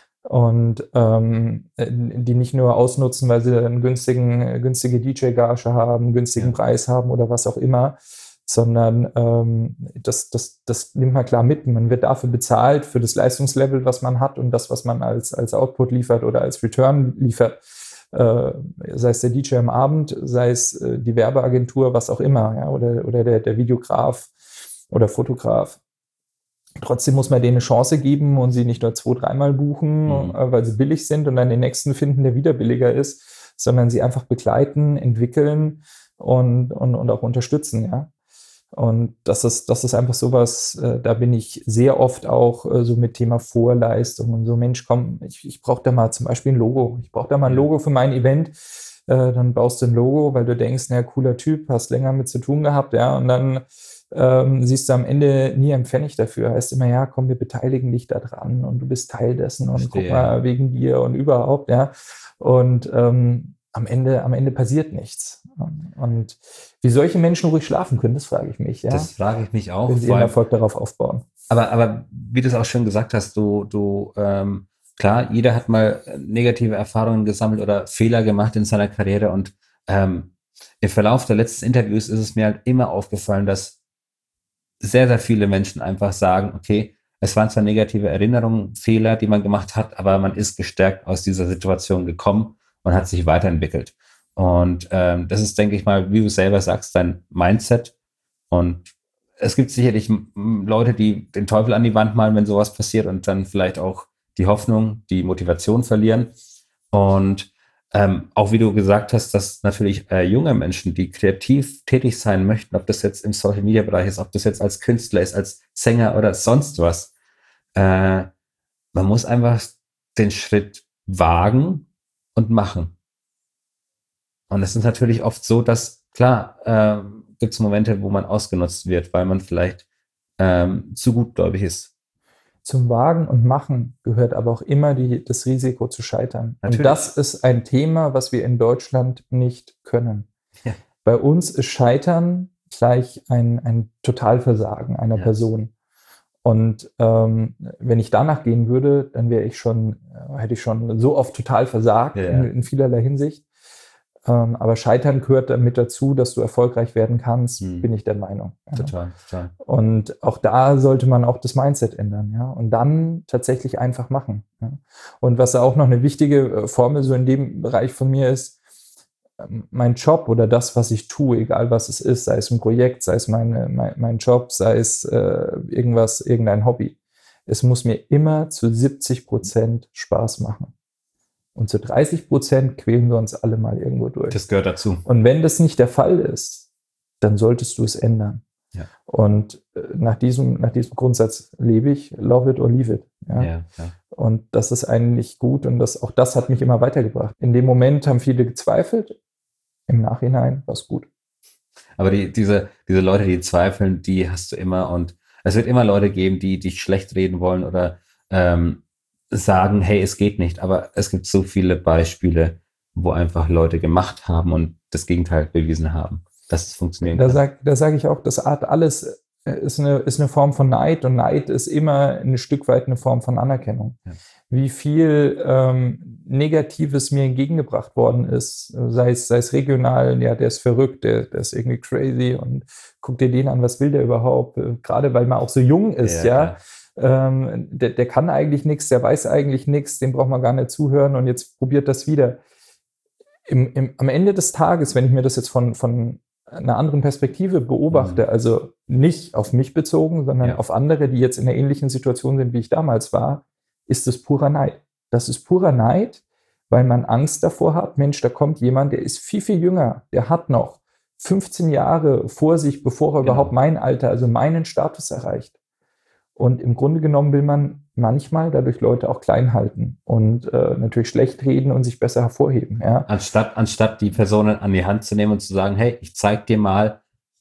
Und ähm, die nicht nur ausnutzen, weil sie einen günstigen, günstige D J-Gage haben, einen günstigen ja. Preis haben oder was auch immer, sondern ähm, das, das, das nimmt man klar mit. Man wird dafür bezahlt, für das Leistungslevel, was man hat und das, was man als, als Output liefert oder als Return liefert. Äh, sei es der D J am Abend, sei es äh, die Werbeagentur, was auch immer, ja, oder, oder der, der Videograf oder Fotograf. Trotzdem muss man denen eine Chance geben und sie nicht nur zwei, dreimal buchen, mhm. äh, weil sie billig sind und dann den nächsten finden, der wieder billiger ist, sondern sie einfach begleiten, entwickeln und, und, und auch unterstützen, ja. Und das ist, das ist einfach sowas, äh, da bin ich sehr oft auch äh, so mit Thema Vorleistung und so, Mensch, komm, ich, ich brauche da mal zum Beispiel ein Logo. Ich brauche da mal ein Logo für mein Event. Äh, dann baust du ein Logo, weil du denkst, na, cooler Typ, hast länger mit zu tun gehabt, ja, und dann ähm, siehst du am Ende nie einen Pfennig dafür. Heißt immer, ja, komm, wir beteiligen dich da dran und du bist Teil dessen und Verstehe. Guck mal, wegen dir und überhaupt, ja. Und ähm, am Ende, am Ende passiert nichts. Und wie solche Menschen ruhig schlafen können, das frage ich mich. Ja? Das frage ich mich auch. Wenn sie ihren Erfolg darauf aufbauen. Aber, aber wie du es auch schon gesagt hast, du, du ähm, klar, jeder hat mal negative Erfahrungen gesammelt oder Fehler gemacht in seiner Karriere und ähm, im Verlauf der letzten Interviews ist es mir halt immer aufgefallen, dass sehr, sehr viele Menschen einfach sagen, okay, es waren zwar negative Erinnerungen, Fehler, die man gemacht hat, aber man ist gestärkt aus dieser Situation gekommen und hat sich weiterentwickelt. Und ähm, das ist, denke ich mal, wie du selber sagst, dein Mindset. Und es gibt sicherlich m- Leute, die den Teufel an die Wand malen, wenn sowas passiert und dann vielleicht auch die Hoffnung, die Motivation verlieren. Und ähm, auch wie du gesagt hast, dass natürlich äh, junge Menschen, die kreativ tätig sein möchten, ob das jetzt im Social-Media-Bereich ist, ob das jetzt als Künstler ist, als Sänger oder sonst was, äh, man muss einfach den Schritt wagen und machen. Und es ist natürlich oft so, dass, klar, äh, gibt es Momente, wo man ausgenutzt wird, weil man vielleicht ähm, zu gutgläubig ist. Zum Wagen und Machen gehört aber auch immer die, das Risiko zu scheitern. Natürlich. Und das ist ein Thema, was wir in Deutschland nicht können. Ja. Bei uns ist Scheitern gleich ein, ein Totalversagen einer ja. Person. Und ähm, wenn ich danach gehen würde, dann wäre ich schon, hätte ich schon so oft total versagt ja, ja. In, in vielerlei Hinsicht. Ähm, aber Scheitern gehört damit dazu, dass du erfolgreich werden kannst, hm. bin ich der Meinung. Ja. Total, total. Und auch da sollte man auch das Mindset ändern, ja, und dann tatsächlich einfach machen. Ja. Und was auch noch eine wichtige Formel so in dem Bereich von mir ist, mein Job oder das, was ich tue, egal was es ist, sei es ein Projekt, sei es meine, mein, mein Job, sei es äh, irgendwas, irgendein Hobby, es muss mir immer zu siebzig Prozent Spaß machen. Und zu dreißig Prozent quälen wir uns alle mal irgendwo durch. Das gehört dazu. Und wenn das nicht der Fall ist, dann solltest du es ändern. Ja. Und nach diesem, nach diesem Grundsatz lebe ich, love it or leave it. Ja? Ja, ja. Und das ist eigentlich gut und das, auch das hat mich immer weitergebracht. In dem Moment haben viele gezweifelt, im Nachhinein war es gut. Aber die, diese, diese Leute, die zweifeln, die hast du immer und es wird immer Leute geben, die dich schlecht reden wollen oder ähm, sagen, hey, es geht nicht. Aber es gibt so viele Beispiele, wo einfach Leute gemacht haben und das Gegenteil bewiesen haben, dass es funktionieren da kann. Sag, da sage ich auch, das Art alles ist eine, ist eine Form von Neid und Neid ist immer ein Stück weit eine Form von Anerkennung. Ja. Wie viel ähm, Negatives mir entgegengebracht worden ist, sei es, sei es regional, ja, der ist verrückt, der, der ist irgendwie crazy und guck dir den an, was will der überhaupt? Gerade weil man auch so jung ist, ja. ja. Ähm, der, der kann eigentlich nichts, der weiß eigentlich nichts, dem braucht man gar nicht zuhören und jetzt probiert das wieder. Im, im, am Ende des Tages, wenn ich mir das jetzt von, von einer anderen Perspektive beobachte, mhm. also nicht auf mich bezogen, sondern ja. auf andere, die jetzt in einer ähnlichen Situation sind, wie ich damals war, ist es purer Neid. Das ist purer Neid, weil man Angst davor hat, Mensch, da kommt jemand, der ist viel, viel jünger, der hat noch fünfzehn Jahre vor sich, bevor er genau. überhaupt mein Alter, also meinen Status erreicht. Und im Grunde genommen will man manchmal dadurch Leute auch klein halten und äh, natürlich schlecht reden und sich besser hervorheben. Ja. Anstatt, anstatt die Personen an die Hand zu nehmen und zu sagen, hey, ich zeig dir mal,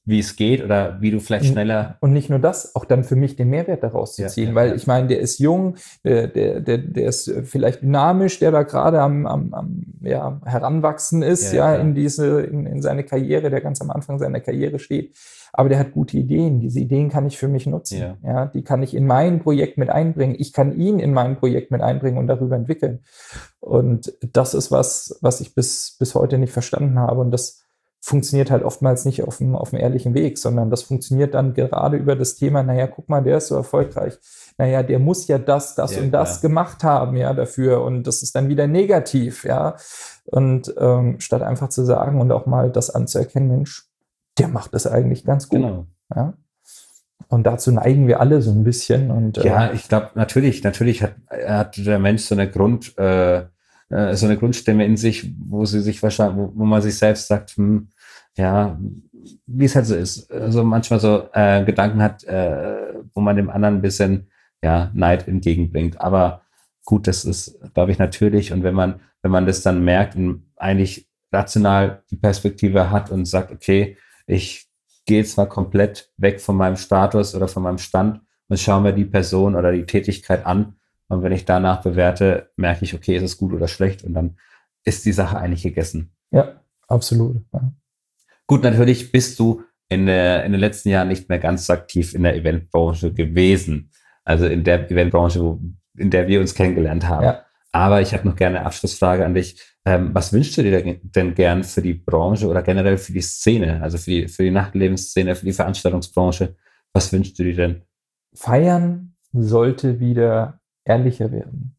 wie es geht oder wie du vielleicht schneller... Und nicht nur das, auch dann für mich den Mehrwert daraus zu ziehen, ja, ja, weil ja. ich meine, der ist jung, der, der, der, der ist vielleicht dynamisch, der da gerade am, am, am ja, Heranwachsen ist, ja, ja, ja. in diese, in, in seine Karriere, der ganz am Anfang seiner Karriere steht. Aber der hat gute Ideen. Diese Ideen kann ich für mich nutzen. Ja. Ja, die kann ich in mein Projekt mit einbringen. Ich kann ihn in mein Projekt mit einbringen und darüber entwickeln. Und das ist was, was ich bis, bis heute nicht verstanden habe. Und das funktioniert halt oftmals nicht auf dem, auf dem ehrlichen Weg, sondern das funktioniert dann gerade über das Thema, naja, guck mal, der ist so erfolgreich. Naja, der muss ja das, das ja, und das ja. gemacht haben, ja, dafür. Und das ist dann wieder negativ, ja. Und ähm, statt einfach zu sagen und auch mal das anzuerkennen, Mensch, der macht das eigentlich ganz gut. Genau. Ja. Und dazu neigen wir alle so ein bisschen. Und, ja, äh, ich glaube, natürlich, natürlich hat, hat der Mensch so eine Grund, äh, so eine Grundstimme in sich, wo sie sich wahrscheinlich, wo, wo man sich selbst sagt, hm, ja, wie es halt so ist, also manchmal so äh, Gedanken hat, äh, wo man dem anderen ein bisschen ja Neid entgegenbringt. Aber gut, das ist, glaube ich, natürlich. Und wenn man, wenn man das dann merkt und eigentlich rational die Perspektive hat und sagt, okay, ich gehe jetzt mal komplett weg von meinem Status oder von meinem Stand und schaue mir die Person oder die Tätigkeit an. Und wenn ich danach bewerte, merke ich, okay, ist es gut oder schlecht? Und dann ist die Sache eigentlich gegessen. Ja, absolut. Ja. Gut, natürlich bist du in, der, in den letzten Jahren nicht mehr ganz so aktiv in der Eventbranche gewesen. Also in der Eventbranche, wo, in der wir uns kennengelernt haben. Ja. Aber ich habe noch gerne eine Abschlussfrage an dich. Ähm, was wünschst du dir denn gern für die Branche oder generell für die Szene, also für die, für die Nachtlebensszene, für die Veranstaltungsbranche? Was wünschst du dir denn? Feiern sollte wieder ehrlicher werden.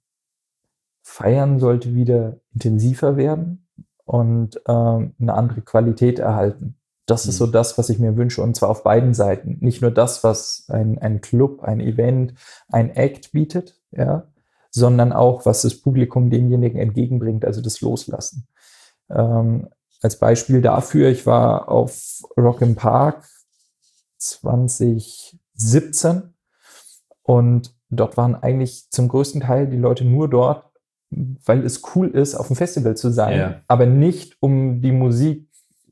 Feiern sollte wieder intensiver werden und ähm, eine andere Qualität erhalten. Das mhm. ist so das, was ich mir wünsche, und zwar auf beiden Seiten. Nicht nur das, was ein, ein Club, ein Event, ein Act bietet, ja, sondern auch, was das Publikum demjenigen entgegenbringt, also das Loslassen. Ähm, als Beispiel dafür, ich war auf Rock im Park zwanzig siebzehn und dort waren eigentlich zum größten Teil die Leute nur dort, weil es cool ist, auf dem Festival zu sein, ja. aber nicht um die Musik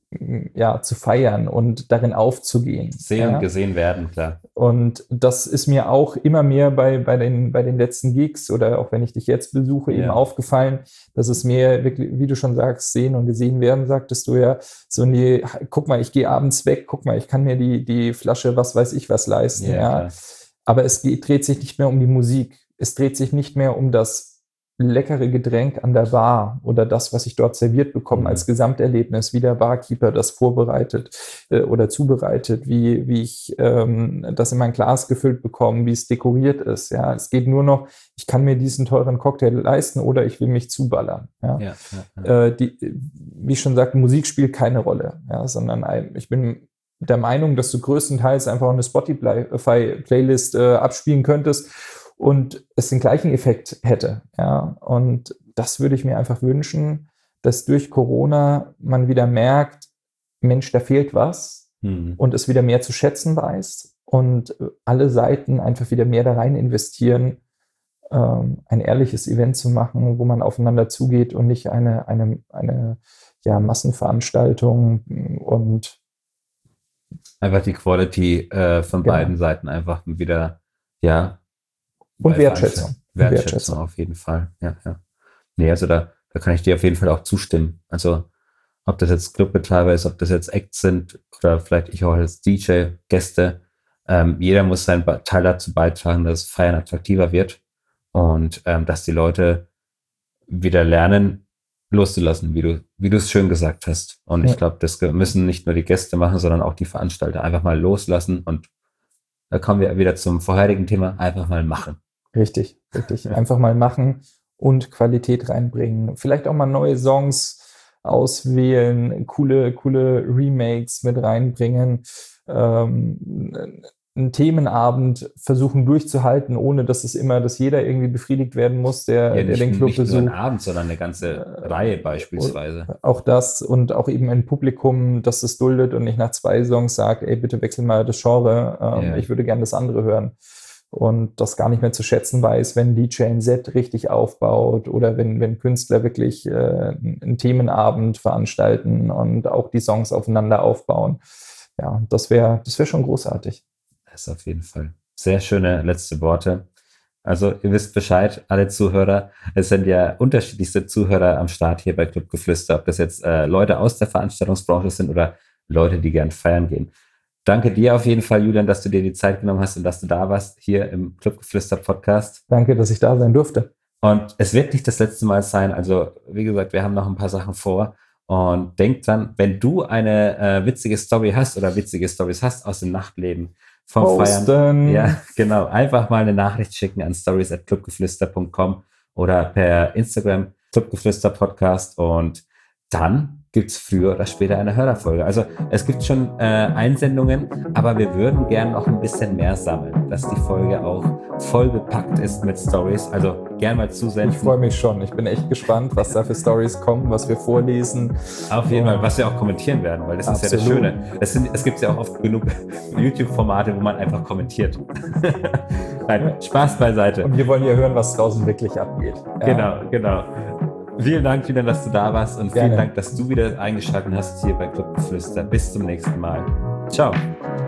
ja, zu feiern und darin aufzugehen. Sehen ja. und gesehen werden, klar. Und das ist mir auch immer mehr bei, bei, den, bei den letzten Gigs oder auch wenn ich dich jetzt besuche, ja. eben aufgefallen, dass es mir wirklich, wie du schon sagst, sehen und gesehen werden, sagtest du ja, so nee, guck mal, ich gehe abends weg, guck mal, ich kann mir die, die Flasche was weiß ich was leisten. Ja, ja. Aber es geht, dreht sich nicht mehr um die Musik. Es dreht sich nicht mehr um das leckere Getränk an der Bar oder das, was ich dort serviert bekomme mhm. als Gesamterlebnis, wie der Barkeeper das vorbereitet äh, oder zubereitet, wie, wie ich ähm, das in mein Glas gefüllt bekomme, wie es dekoriert ist. Ja, es geht nur noch, ich kann mir diesen teuren Cocktail leisten oder ich will mich zuballern. Ja, ja, ja, ja. Äh, die, wie ich schon sagte, Musik spielt keine Rolle, ja, sondern ein, ich bin der Meinung, dass du größtenteils einfach eine Spotify-Playlist äh, abspielen könntest und es den gleichen Effekt hätte. Ja. Und das würde ich mir einfach wünschen, dass durch Corona man wieder merkt, Mensch, da fehlt was mhm. und es wieder mehr zu schätzen weiß und alle Seiten einfach wieder mehr da rein investieren, ähm, ein ehrliches Event zu machen, wo man aufeinander zugeht und nicht eine, eine, eine ja, Massenveranstaltung und einfach die Quality äh, von genau. beiden Seiten einfach wieder, ja. Und Wertschätzung. Wertschätzung. Wertschätzung auf jeden Fall, ja, ja. Nee, also da, da kann ich dir auf jeden Fall auch zustimmen. Also, ob das jetzt Clubbetreiber ist, ob das jetzt Acts sind oder vielleicht ich auch als D J, Gäste, ähm, jeder muss seinen Teil dazu beitragen, dass Feiern attraktiver wird und ähm, dass die Leute wieder lernen, loszulassen, wie du, wie du es schön gesagt hast. Und ja. ich glaube, das müssen nicht nur die Gäste machen, sondern auch die Veranstalter einfach mal loslassen. Und da kommen wir wieder zum vorherigen Thema, einfach mal machen. Richtig, richtig. Ja. Einfach mal machen und Qualität reinbringen. Vielleicht auch mal neue Songs auswählen, coole, coole Remakes mit reinbringen, ähm, einen Themenabend versuchen durchzuhalten, ohne dass es immer, dass jeder irgendwie befriedigt werden muss, der, ja, der den Club besucht. Nicht nur einen Abend, sondern eine ganze äh, Reihe beispielsweise. Auch das und auch eben ein Publikum, das es duldet und nicht nach zwei Songs sagt, ey, bitte wechsel mal das Genre, ähm, ja. ich würde gerne das andere hören. Und das gar nicht mehr zu schätzen weiß, wenn D J ein Set richtig aufbaut oder wenn, wenn Künstler wirklich äh, einen Themenabend veranstalten und auch die Songs aufeinander aufbauen. ja, das wäre das wäre schon großartig. Das ist auf jeden Fall sehr schöne letzte Worte. Also ihr wisst Bescheid, alle Zuhörer. Es sind ja unterschiedlichste Zuhörer am Start hier bei Clubgeflüster, ob das jetzt äh, Leute aus der Veranstaltungsbranche sind oder Leute, die gern feiern gehen. Danke dir auf jeden Fall, Julian, dass du dir die Zeit genommen hast und dass du da warst hier im Clubgeflüster-Podcast. Danke, dass ich da sein durfte. Und es wird nicht das letzte Mal sein. Also wie gesagt, wir haben noch ein paar Sachen vor. Und denk dran, wenn du eine äh, witzige Story hast oder witzige Stories hast aus dem Nachtleben, vom Posten. Feiern. Ja, genau. Einfach mal eine Nachricht schicken an stories at clubgeflüster punkt com oder per Instagram Clubgeflüster Podcast und dann gibt es früher oder später eine Hörerfolge. Also es gibt schon äh, Einsendungen, aber wir würden gern noch ein bisschen mehr sammeln, dass die Folge auch voll bepackt ist mit Stories. Also gern mal zusenden. Ich freue mich schon. Ich bin echt gespannt, was da für Stories kommen, was wir vorlesen. Auf jeden Fall, was wir auch kommentieren werden, weil das Absolut. Ist ja das Schöne. Es, sind, es gibt ja auch oft genug YouTube-Formate, wo man einfach kommentiert. Nein, Spaß beiseite. Und wir wollen ja hören, was draußen wirklich abgeht. Ja. Genau, genau. Vielen Dank, Julian, dass du da warst und Gerne. Vielen Dank, dass du wieder eingeschaltet hast hier bei Clubgeflüster. Bis zum nächsten Mal. Ciao.